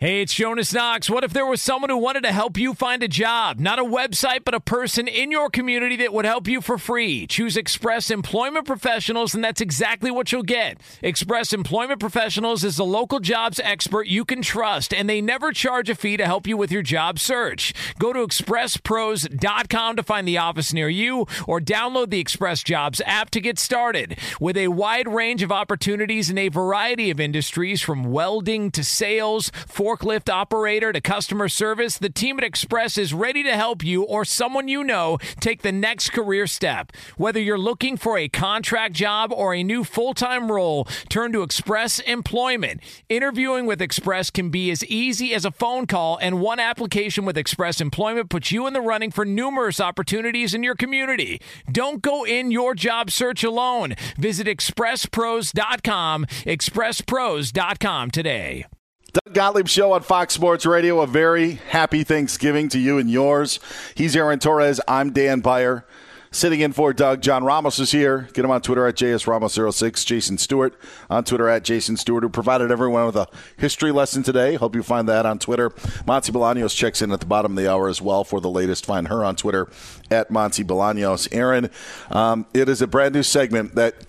Hey, it's Jonas Knox. What if there was someone who wanted to help you find a job? Not a website, but a person in your community that would help you for free. Choose Express Employment Professionals, and that's exactly what you'll get. Express Employment Professionals is the local jobs expert you can trust, and they never charge a fee to help you with your job search. Go to expresspros.com to find the office near you, or download the Express Jobs app to get started. With a wide range of opportunities in a variety of industries, from welding to sales, forklift operator to customer service, the team at Express is ready to help you or someone you know take the next career step. Whether you're looking for a contract job or a new full-time role, turn to Express Employment. Interviewing with Express can be as easy as a phone call, and one application with Express Employment puts you in the running for numerous opportunities in your community. Don't go in your job search alone. Visit expresspros.com, expresspros.com today. Doug Gottlieb Show on Fox Sports Radio. A very happy Thanksgiving to you and yours. He's Aaron Torres. I'm Dan Byer. Sitting in for Doug, John Ramos is here. Get him on Twitter at JSRamos06. Jason Stewart on Twitter at Jason Stewart, who provided everyone with a history lesson today. Hope you find that on Twitter. Monty Bolaños checks in at the bottom of the hour as well for the latest. Find her on Twitter at Monty Bolaños. Aaron, it is a brand new segment that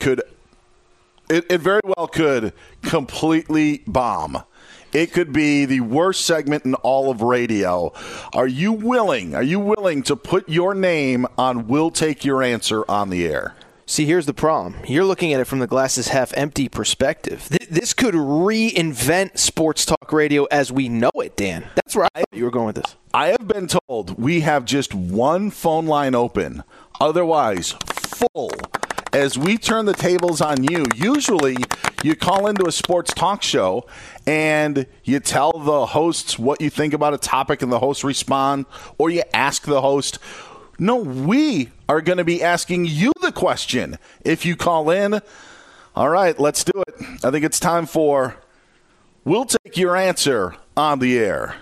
it very well could completely bomb. It could be the worst segment in all of radio. Are you willing to put your name on We'll Take Your Answer on the air? See, here's the problem. You're looking at it from the glass is half empty perspective. This could reinvent sports talk radio as we know it, Dan. That's where I thought you were going with this. I have been told we have just one phone line open, otherwise full. As we turn the tables on you, usually you call into a sports talk show and you tell the hosts what you think about a topic and the hosts respond, or you ask the host. No, we are going to be asking you the question if you call in. All right, let's do it. I think it's time for We'll Take Your Answer on the air.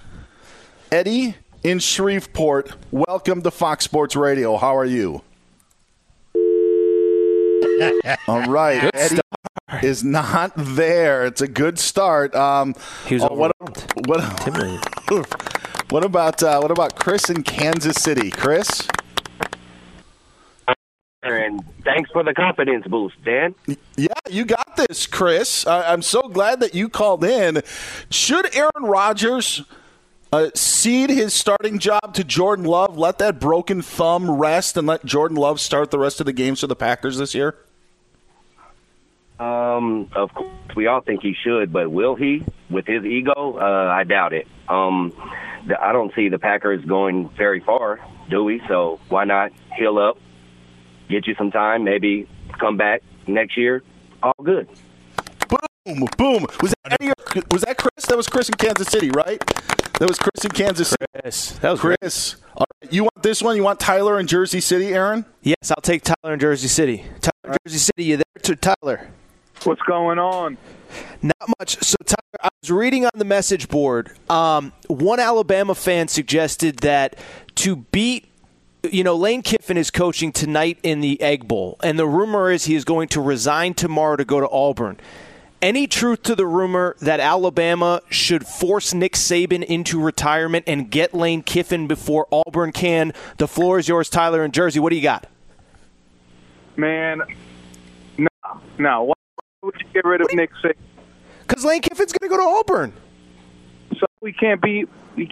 Eddie in Shreveport, welcome to Fox Sports Radio. How are you? All right, Eddie is not there. It's a good start. What about Chris in Kansas City? Chris? And thanks for the confidence boost, Dan. Yeah, you got this, Chris. I'm so glad that you called in. Should Aaron Rodgers cede his starting job to Jordan Love, let that broken thumb rest, and let Jordan Love start the rest of the games for the Packers this year? Of course, we all think he should, but will he with his ego? I doubt it. I don't see the Packers going very far, do we? So why not heal up, get you some time, maybe come back next year? All good. Boom, boom. Was that Chris? That was Chris in Kansas City, right? That was Chris in Kansas City. That was Chris. All right, you want this one? You want Tyler in Jersey City, Aaron? Yes, I'll take Tyler in Jersey City. Tyler in Jersey City, you there, Tyler? What's going on? Not much. So, Tyler, I was reading on the message board. One Alabama fan suggested that to beat, Lane Kiffin is coaching tonight in the Egg Bowl, and the rumor is he is going to resign tomorrow to go to Auburn. Any truth to the rumor that Alabama should force Nick Saban into retirement and get Lane Kiffin before Auburn can? The floor is yours, Tyler in Jersey. What do you got? Man, no. Why would you get rid of Nick Saban? Because Lane Kiffin's going to go to Auburn. So we can't beat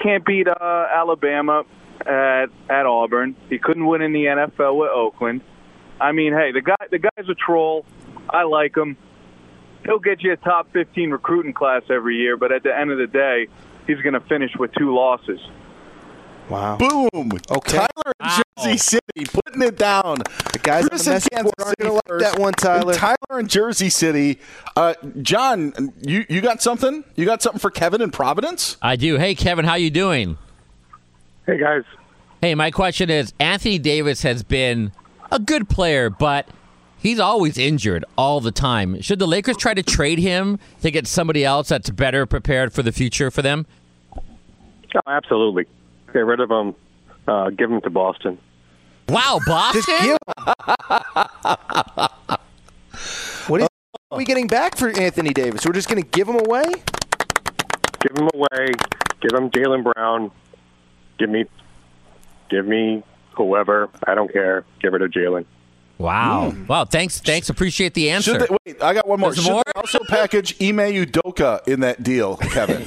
Alabama at Auburn. He couldn't win in the NFL with Oakland. I mean, hey, the guy's a troll. I like him. He'll get you a top 15 recruiting class every year, but at the end of the day, he's going to finish with 2 losses. Wow. Boom. Okay. Tyler in Jersey City, putting it down. The guys Chris on the message board aren't going to like that one, Tyler. Tyler in Jersey City. John, you got something? You got something for Kevin in Providence? I do. Hey, Kevin, how you doing? Hey, guys. Hey, my question is, Anthony Davis has been a good player, but he's always injured all the time. Should the Lakers try to trade him to get somebody else that's better prepared for the future for them? Oh, absolutely. Get rid of him. Give him to Boston. Wow, Boston? Just give What are we getting back for Anthony Davis? We're just going to give him away? Give him away. Give him Jaylen Brown. Give me whoever. I don't care. Give it to Jaylen. Wow. Wow. Thanks. Appreciate the answer. Wait, I got one more. There's Should more? they also package Ime Udoka in that deal, Kevin?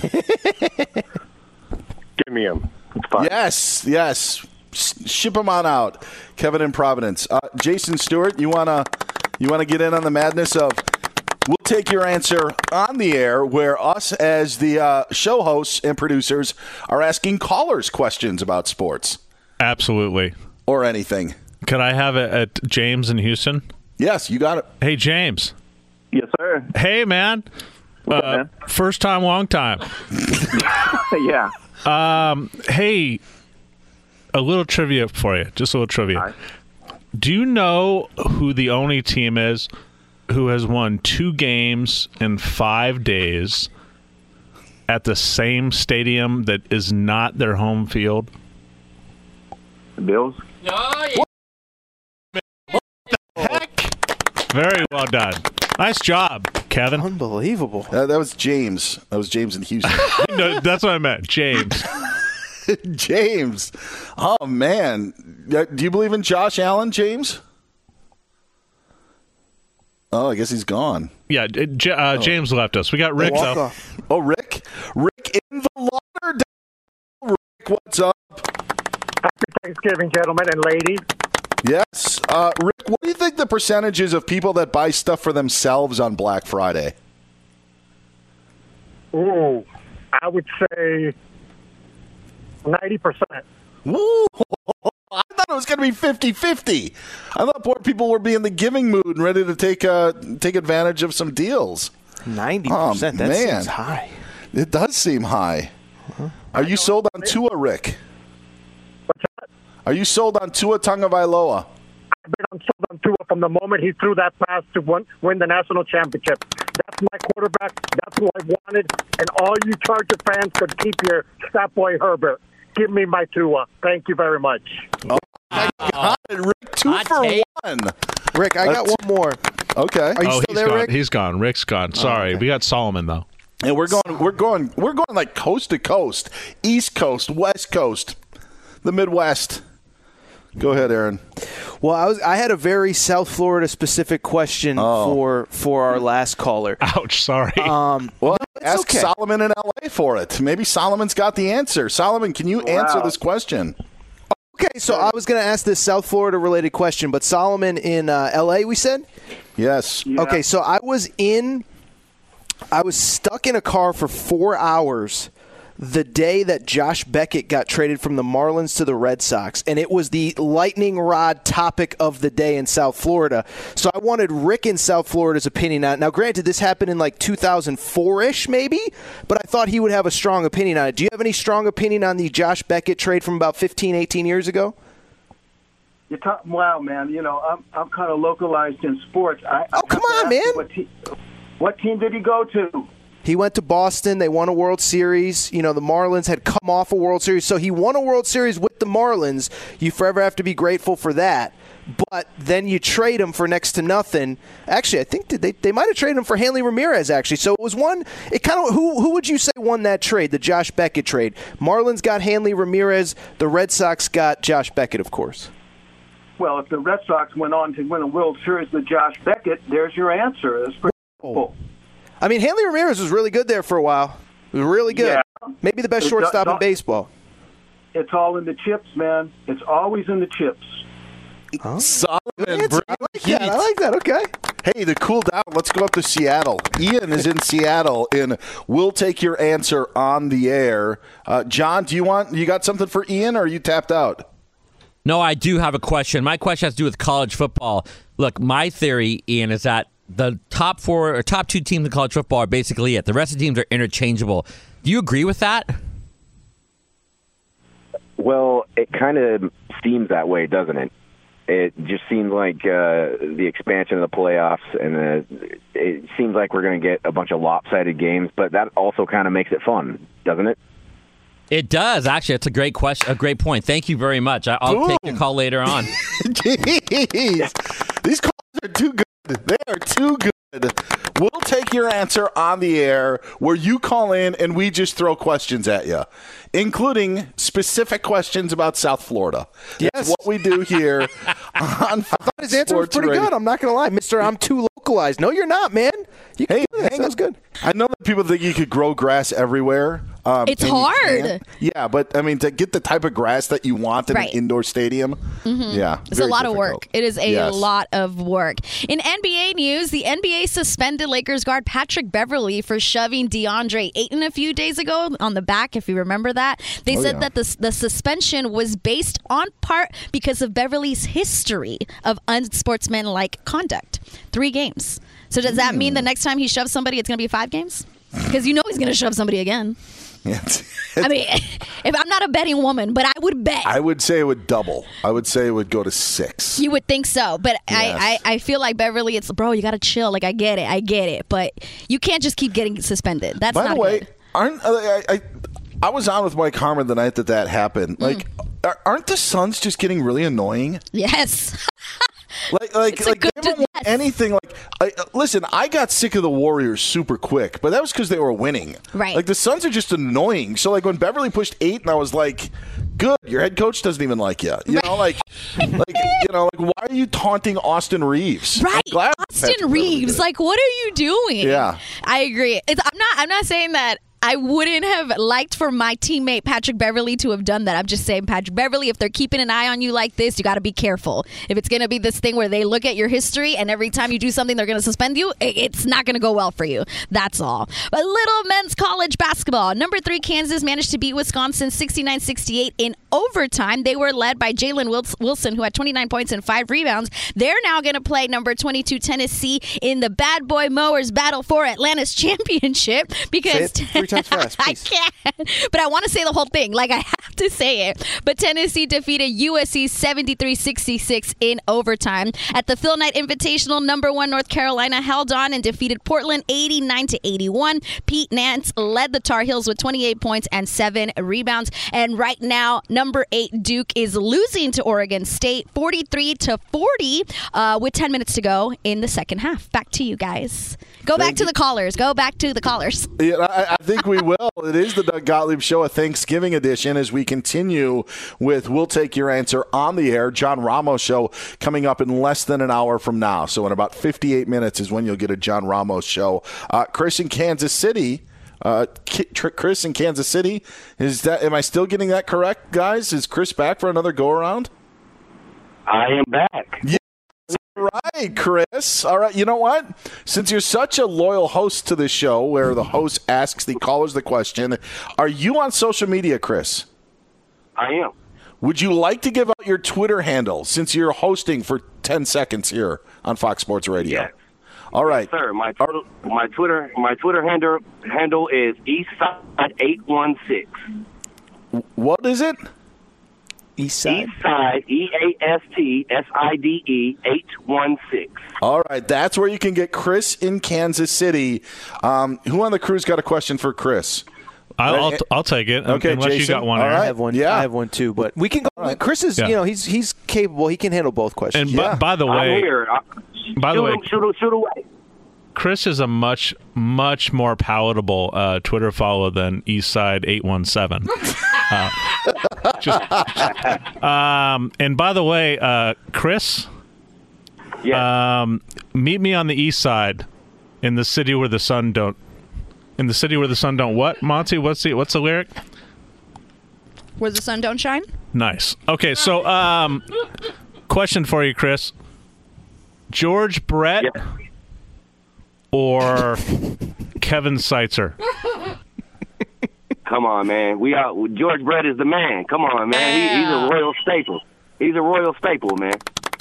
Give me him. It's fine. Yes. Ship him on out, Kevin in Providence. Jason Stewart, you wanna get in on the madness of? We'll take your answer on the air, where us as the show hosts and producers are asking callers questions about sports. Absolutely. Or anything. Could I have it at James in Houston? Yes, you got it. Hey, James. Yes, sir. Hey, man. What's up, man? First time, long time. Yeah. Hey, a little trivia for you. Just a little trivia. Right. Do you know who the only team is who has won 2 games in 5 days at the same stadium that is not their home field? The Bills? Oh, yeah. Very well done. Nice job, Kevin. Unbelievable. That was James. That was James in Houston. No, that's what I meant. James. James. Oh, man. Do you believe in Josh Allen, James? Oh, I guess he's gone. Yeah, James left us. We got Rick, though. Oh, Rick? Rick in the Lauderdale. Rick, what's up? Happy Thanksgiving, gentlemen and ladies. Yes. Rick, what do you think the percentages of people that buy stuff for themselves on Black Friday? Ooh, I would say 90%. Woo! I thought it was going to be 50-50. I thought more people were being in the giving mood and ready to take advantage of some deals. 90%? That seems high. It does seem high. Are you sold on Tua, Rick? What's that? Are you sold on Tua Tagovailoa? I've been sold on Tua from the moment he threw that pass to win the national championship. That's my quarterback. That's who I wanted. And all you Charger fans could keep your stat boy Herbert. Give me my Tua. Thank you very much. Oh, my God. Rick, 2 for 1. Rick, I got one more. Okay. Are you still there, gone. Rick? He's gone. Rick's gone. Sorry. okay. We got Solomon, though. And we're going like coast to coast, East Coast, West Coast, the Midwest. Go ahead, Aaron. Well, I had a very South Florida specific question for our last caller. Ouch, sorry. Well, ask okay. Solomon in L.A. for it. Maybe Solomon's got the answer. Solomon, can you answer this question? Okay, so I was going to ask this South Florida related question, but Solomon in L.A., we said? Yes. Yeah. Okay, so I was stuck in a car for 4 hours the day that Josh Beckett got traded from the Marlins to the Red Sox, and it was the lightning rod topic of the day in South Florida. So I wanted Rick in South Florida's opinion on it. Now, granted, this happened in like 2004-ish maybe, but I thought he would have a strong opinion on it. Do you have any strong opinion on the Josh Beckett trade from about 15, 18 years ago? Wow, man. You know, I'm kind of localized in sports. Come on, man. What team did he go to? He went to Boston. They won a World Series. You know, the Marlins had come off a World Series. So he won a World Series with the Marlins. You forever have to be grateful for that. But then you trade him for next to nothing. Actually, I think they might have traded him for Hanley Ramirez, actually. So it was who would you say won that trade, the Josh Beckett trade? Marlins got Hanley Ramirez. The Red Sox got Josh Beckett, of course. Well, if the Red Sox went on to win a World Series with Josh Beckett, there's your answer. It's pretty simple. I mean, Hanley Ramirez was really good there for a while. It was really good. Yeah. Maybe the best shortstop in baseball. It's all in the chips, man. It's always in the chips. Huh? Solomon, I like that. Okay. Hey, to cool down, let's go up to Seattle. Ian is in Seattle, and we'll take your answer on the air. John, you got something for Ian, or are you tapped out? No, I do have a question. My question has to do with college football. Look, my theory, Ian, is that the top 4 or top 2 teams in college football are basically it. The rest of the teams are interchangeable. Do you agree with that? Well, it kind of seems that way, doesn't it? It just seems like the expansion of the playoffs, and it seems like we're going to get a bunch of lopsided games, but that also kind of makes it fun, doesn't it? It does, actually. It's a great question, a great point. Thank you very much. I'll take your call later on. Jeez. These calls are too good. They are too good. We'll take Your Answer on the Air, where you call in and we just throw questions at you, including specific questions about South Florida. Yes. That's what we do here on I thought his answer was pretty good. I'm not going to lie. Mister, I'm too localized. No, you're not, man. You can do that. Sounds good. I know that people think you could grow grass everywhere. It's hard. Yeah, but I mean, to get the type of grass that you want in an indoor stadium, yeah. It's a lot of work. It is a Yes. lot of work. In NBA news, the NBA suspended Lakers guard Patrick Beverley for shoving DeAndre Ayton a few days ago on the back, if you remember that. They said that the suspension was based on part because of Beverley's history of unsportsmanlike conduct. 3 games. So does that mean the next time he shoves somebody, it's going to be 5 games? Because you know he's going to shove somebody again. I mean, if I'm not a betting woman, but I would bet. I would say it would double. I would say it would go to 6. You would think so, but Yes. I feel like Beverly, it's, bro, you got to chill. Like, I get it. But you can't just keep getting suspended. That's By not the way, good. I was on with Mike Harmon the night that happened. Like, aren't the Suns just getting really annoying? Yes. Like they don't want anything. Listen, I got sick of the Warriors super quick, but that was because they were winning. Right. Like the Suns are just annoying. So when Beverly pushed 8, and I was like, "Good, your head coach doesn't even like you." You know, why are you taunting Austin Reeves? Right, I'm glad Austin Reeves. Like, what are you doing? Yeah. I agree. I'm not saying that I wouldn't have liked for my teammate Patrick Beverly to have done that. I'm just saying, Patrick Beverly, if they're keeping an eye on you like this, you got to be careful. If it's going to be this thing where they look at your history and every time you do something, they're going to suspend you, it's not going to go well for you. That's all. But little men's college basketball. Number 3 Kansas managed to beat Wisconsin 69-68 in overtime. They were led by Jalen Wilson, who had 29 points and 5 rebounds. They're now going to play number 22 Tennessee in the Bad Boy Mowers battle for Atlanta's championship because Say it 3 times fast, I please. can't, but I want to say the whole thing. Like, I have to say it. But Tennessee defeated USC 73-66 in overtime. At the Phil Knight Invitational, number 1 North Carolina held on and defeated Portland 89-81. Pete Nance led the Tar Heels with 28 points and 7 rebounds. And right now, number 8 Duke is losing to Oregon State 43-40 with 10 minutes to go in the second half. Back to you guys. Go back to the callers. Yeah, I think we will. It is the Doug Gottlieb Show, a Thanksgiving edition, as we continue with We'll Take Your Answer on the Air. John Ramos Show coming up in less than an hour from now. So in about 58 minutes is when you'll get a John Ramos Show. Chris in Kansas City. Chris in Kansas City. Am I still getting that correct, guys? Is Chris back for another go-around? I am back. Yeah. Right, Chris. All right, you know what? Since you're such a loyal host to this show where the host asks the callers the question, are you on social media, Chris? I am. Would you like to give out your Twitter handle since you're hosting for 10 seconds here on Fox Sports Radio? Yes. All right. Yes, sir. My Twitter handle is Eastside816. What is it? Eastside. Eastside, EASTSIDE 816. All right, that's where you can get Chris in Kansas City. Who on the crew's got a question for Chris? I'll take it. Okay, unless Jason. you got one. All Aaron. right. I have one. Yeah. I have one too. But we can go. Right. Chris is, he's capable. He can handle both questions. And by the way, I'm here. Shoot away. Chris is a much more palatable Twitter follow than Eastside817. And by the way, Chris, meet me on the east side in the city where the sun don't. In the city where the sun don't what? Monty, what's the lyric? Where the sun don't shine? Nice. Okay, so question for you, Chris. George Brett or Kevin Seitzer? Come on, man. George Brett is the man. Come on, man. He's a royal staple. He's a royal staple, man.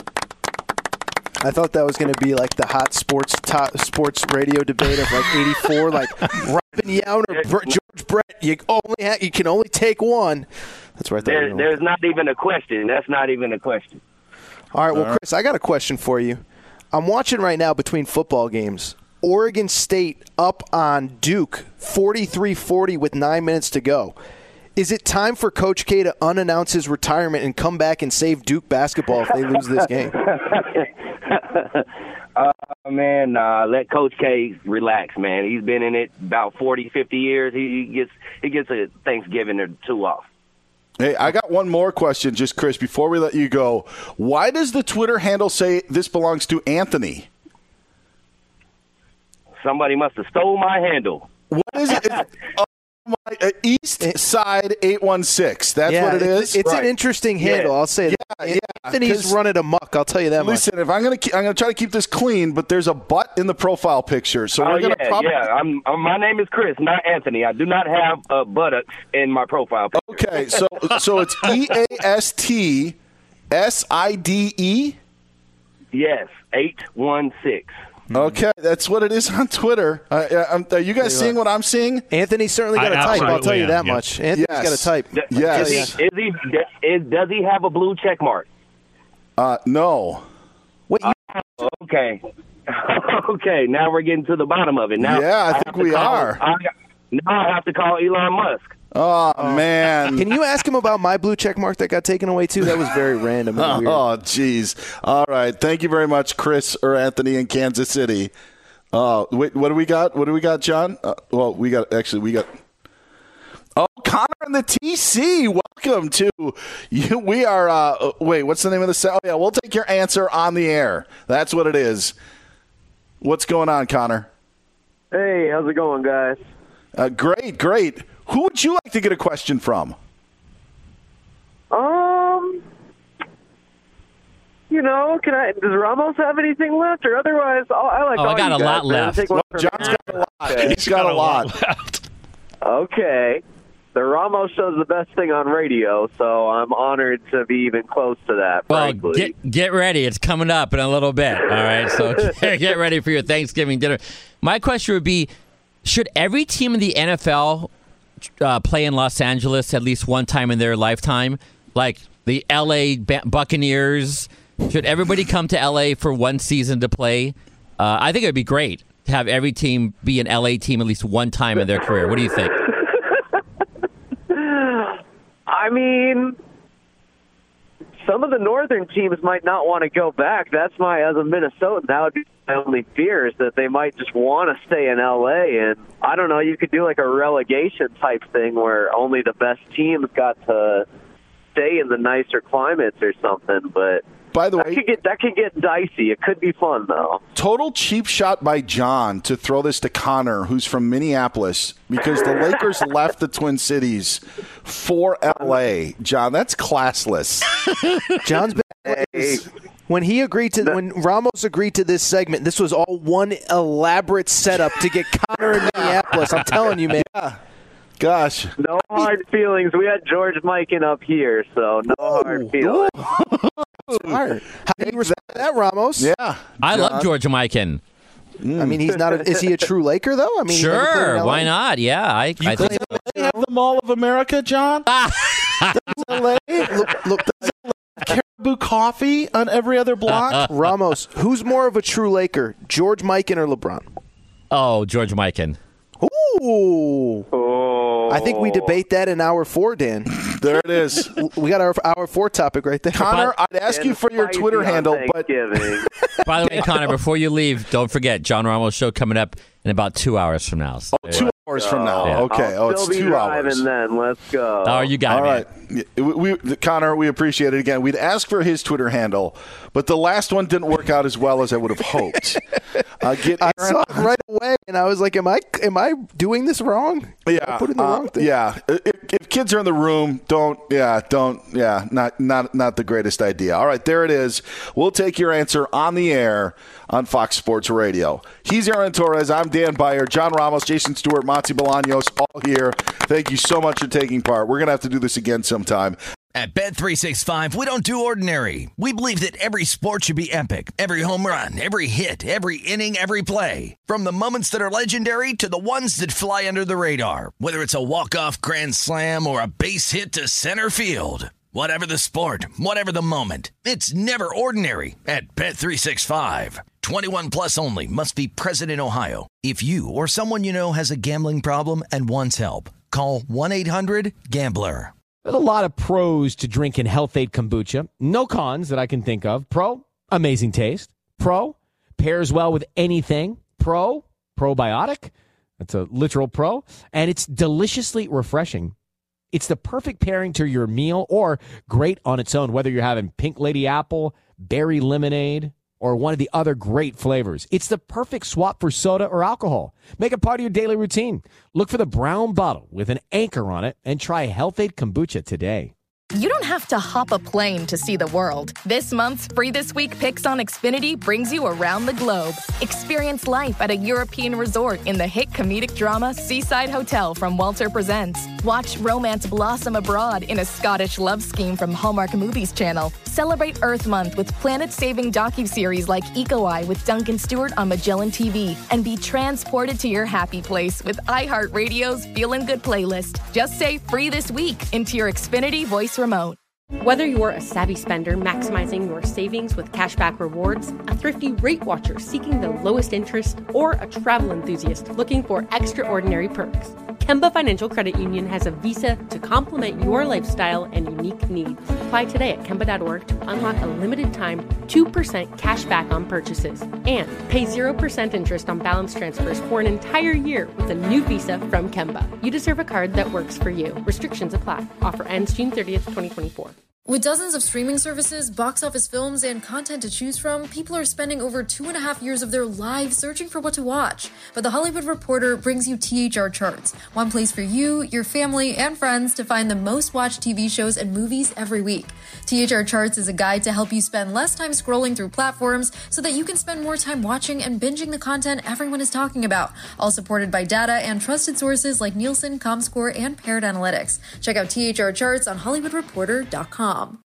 I thought that was going to be like the hot sports radio debate of like '84, like Robin Yount or George Brett. You can only take one. That's right. There's not even a question. That's not even a question. All right, well, Chris, I got a question for you. I'm watching right now between football games. Oregon State up on Duke 43-40 with 9 minutes to go. Is it time for Coach K to unannounce his retirement and come back and save Duke basketball if they lose this game? Man, let Coach K relax, man. He's been in it about 40, 50 years. He gets a Thanksgiving or two off. Hey, I got one more question, just Chris, before we let you go. Why does the Twitter handle say this belongs to Anthony? Somebody must have stole my handle. What is it? East Side 816. That's what it is. It's an interesting handle. I'll say that. Anthony's running amok. I'll tell you that. Listen, if I'm gonna try to keep this clean, but there's a butt in the profile picture, so we're gonna probably. My name is Chris, not Anthony. I do not have a buttock in my profile picture. Okay, so it's EASTSIDE. Yes, 816. Okay, that's what it is on Twitter. Are you guys seeing what I'm seeing? Anthony's certainly got to type. I'll tell you that much. Anthony's got to type. Yes. Does he have a blue check mark? No. Wait. Okay. Okay. Now we're getting to the bottom of it. Now, I think we are. Now I have to call Elon Musk. Oh, man. Can you ask him about my blue check mark that got taken away, too? That was very random and weird. Oh, jeez. All right. Thank you very much, Chris or Anthony in Kansas City. Wait, what do we got? What do we got, John? We got. Oh, Connor and the TC. Welcome to you. We are, what's the name of the set? Oh, yeah, we'll take your answer on the air. That's what it is. What's going on, Connor? Hey, how's it going, guys? Great. Who would you like to get a question from? Does Ramos have anything left, or otherwise? I got a lot left. John's got a lot. Okay. He's got a lot left. Okay. The Ramos show's the best thing on radio, so I'm honored to be even close to that. Well, frankly. get ready. It's coming up in a little bit. All right, so get ready for your Thanksgiving dinner. My question would be, should every team in the NFL play in Los Angeles at least one time in their lifetime? Like the L.A. Buccaneers, should everybody come to L.A. for one season to play? I think it would be great to have every team be an L.A. team at least one time in their career. What do you think? I mean, some of the northern teams might not want to go back. As a Minnesotan, that would be my only fear, is that they might just want to stay in L.A. And I don't know, you could do like a relegation type thing where only the best teams got to stay in the nicer climates or something. But by the way, that could get dicey. It could be fun, though. Total cheap shot by John to throw this to Connor, who's from Minneapolis, because the Lakers left the Twin Cities for L.A. John, that's classless. John's been when Ramos agreed to this segment, this was all one elaborate setup to get Connor in Minneapolis. I'm telling you, man. Yeah. Gosh. No hard feelings. We had George Mikan up here, so no hard feelings. Smart. How do you respect that, Ramos? Yeah. I love George Mikan. I mean, he's not. Is he a true Laker, though? I mean, sure. Why not? Yeah, I think so. Have the Mall of America, John? LA? Look, Caribou Coffee on every other block? Ramos, who's more of a true Laker, George Mikan or LeBron? Oh, George Mikan. Ooh. I think we debate that in hour 4, Dan. There it is. We got our hour 4 topic right there. Connor, I'd ask you for your Twitter handle, but by the way, Connor, before you leave, don't forget John Ramos show coming up in about 2 hours from now. So, 2 hours from now. Yeah. Okay. It's 2 hours. Then let's go. Oh, you got it. All right. Connor, we appreciate it again. We'd ask for his Twitter handle, but the last one didn't work out as well as I would have hoped. I saw it right away, and I was like, "Am I doing this wrong? Yeah, I put in the wrong thing." Yeah. If kids are in the room, not the greatest idea. All right, there it is. We'll take your answer on the air on Fox Sports Radio. He's Aaron Torres. I'm Dan Beyer, John Ramos, Jason Stewart, Monty Bolaños, all here. Thank you so much for taking part. We're going to have to do this again sometime. At Bet365, we don't do ordinary. We believe that every sport should be epic. Every home run, every hit, every inning, every play. From the moments that are legendary to the ones that fly under the radar. Whether it's a walk-off grand slam or a base hit to center field. Whatever the sport, whatever the moment. It's never ordinary at Bet365. 21 plus only. Must be present in Ohio. If you or someone you know has a gambling problem and wants help, Call 1-800-GAMBLER. There's a lot of pros to drinking Health Aid Kombucha. No cons that I can think of. Pro, amazing taste. Pro, pairs well with anything. Pro, probiotic. That's a literal pro. And it's deliciously refreshing. It's the perfect pairing to your meal or great on its own, whether you're having Pink Lady Apple, berry lemonade, or one of the other great flavors. It's the perfect swap for soda or alcohol. Make it part of your daily routine. Look for the brown bottle with an anchor on it and try Health Aid Kombucha today. You don't have to hop a plane to see the world. This month's Free This Week Picks on Xfinity brings you around the globe. Experience life at a European resort in the hit comedic drama Seaside Hotel from Walter Presents. Watch romance blossom abroad in a Scottish love scheme from Hallmark Movies Channel. Celebrate Earth Month with planet-saving docuseries like Eco Eye with Duncan Stewart on Magellan TV. And be transported to your happy place with iHeartRadio's Feelin' Good playlist. Just say Free This Week into your Xfinity voice remote. Whether you're a savvy spender maximizing your savings with cashback rewards, a thrifty rate watcher seeking the lowest interest, or a travel enthusiast looking for extraordinary perks, Kemba Financial Credit Union has a visa to complement your lifestyle and unique needs. Apply today at Kemba.org to unlock a limited-time 2% cash back on purchases and pay 0% interest on balance transfers for an entire year with a new visa from Kemba. You deserve a card that works for you. Restrictions apply. Offer ends June 30th, 2024. With dozens of streaming services, box office films, and content to choose from, people are spending over 2.5 years of their lives searching for what to watch. But The Hollywood Reporter brings you THR Charts, one place for you, your family, and friends to find the most watched TV shows and movies every week. THR Charts is a guide to help you spend less time scrolling through platforms so that you can spend more time watching and binging the content everyone is talking about, all supported by data and trusted sources like Nielsen, Comscore, and Paired Analytics. Check out THR Charts on HollywoodReporter.com.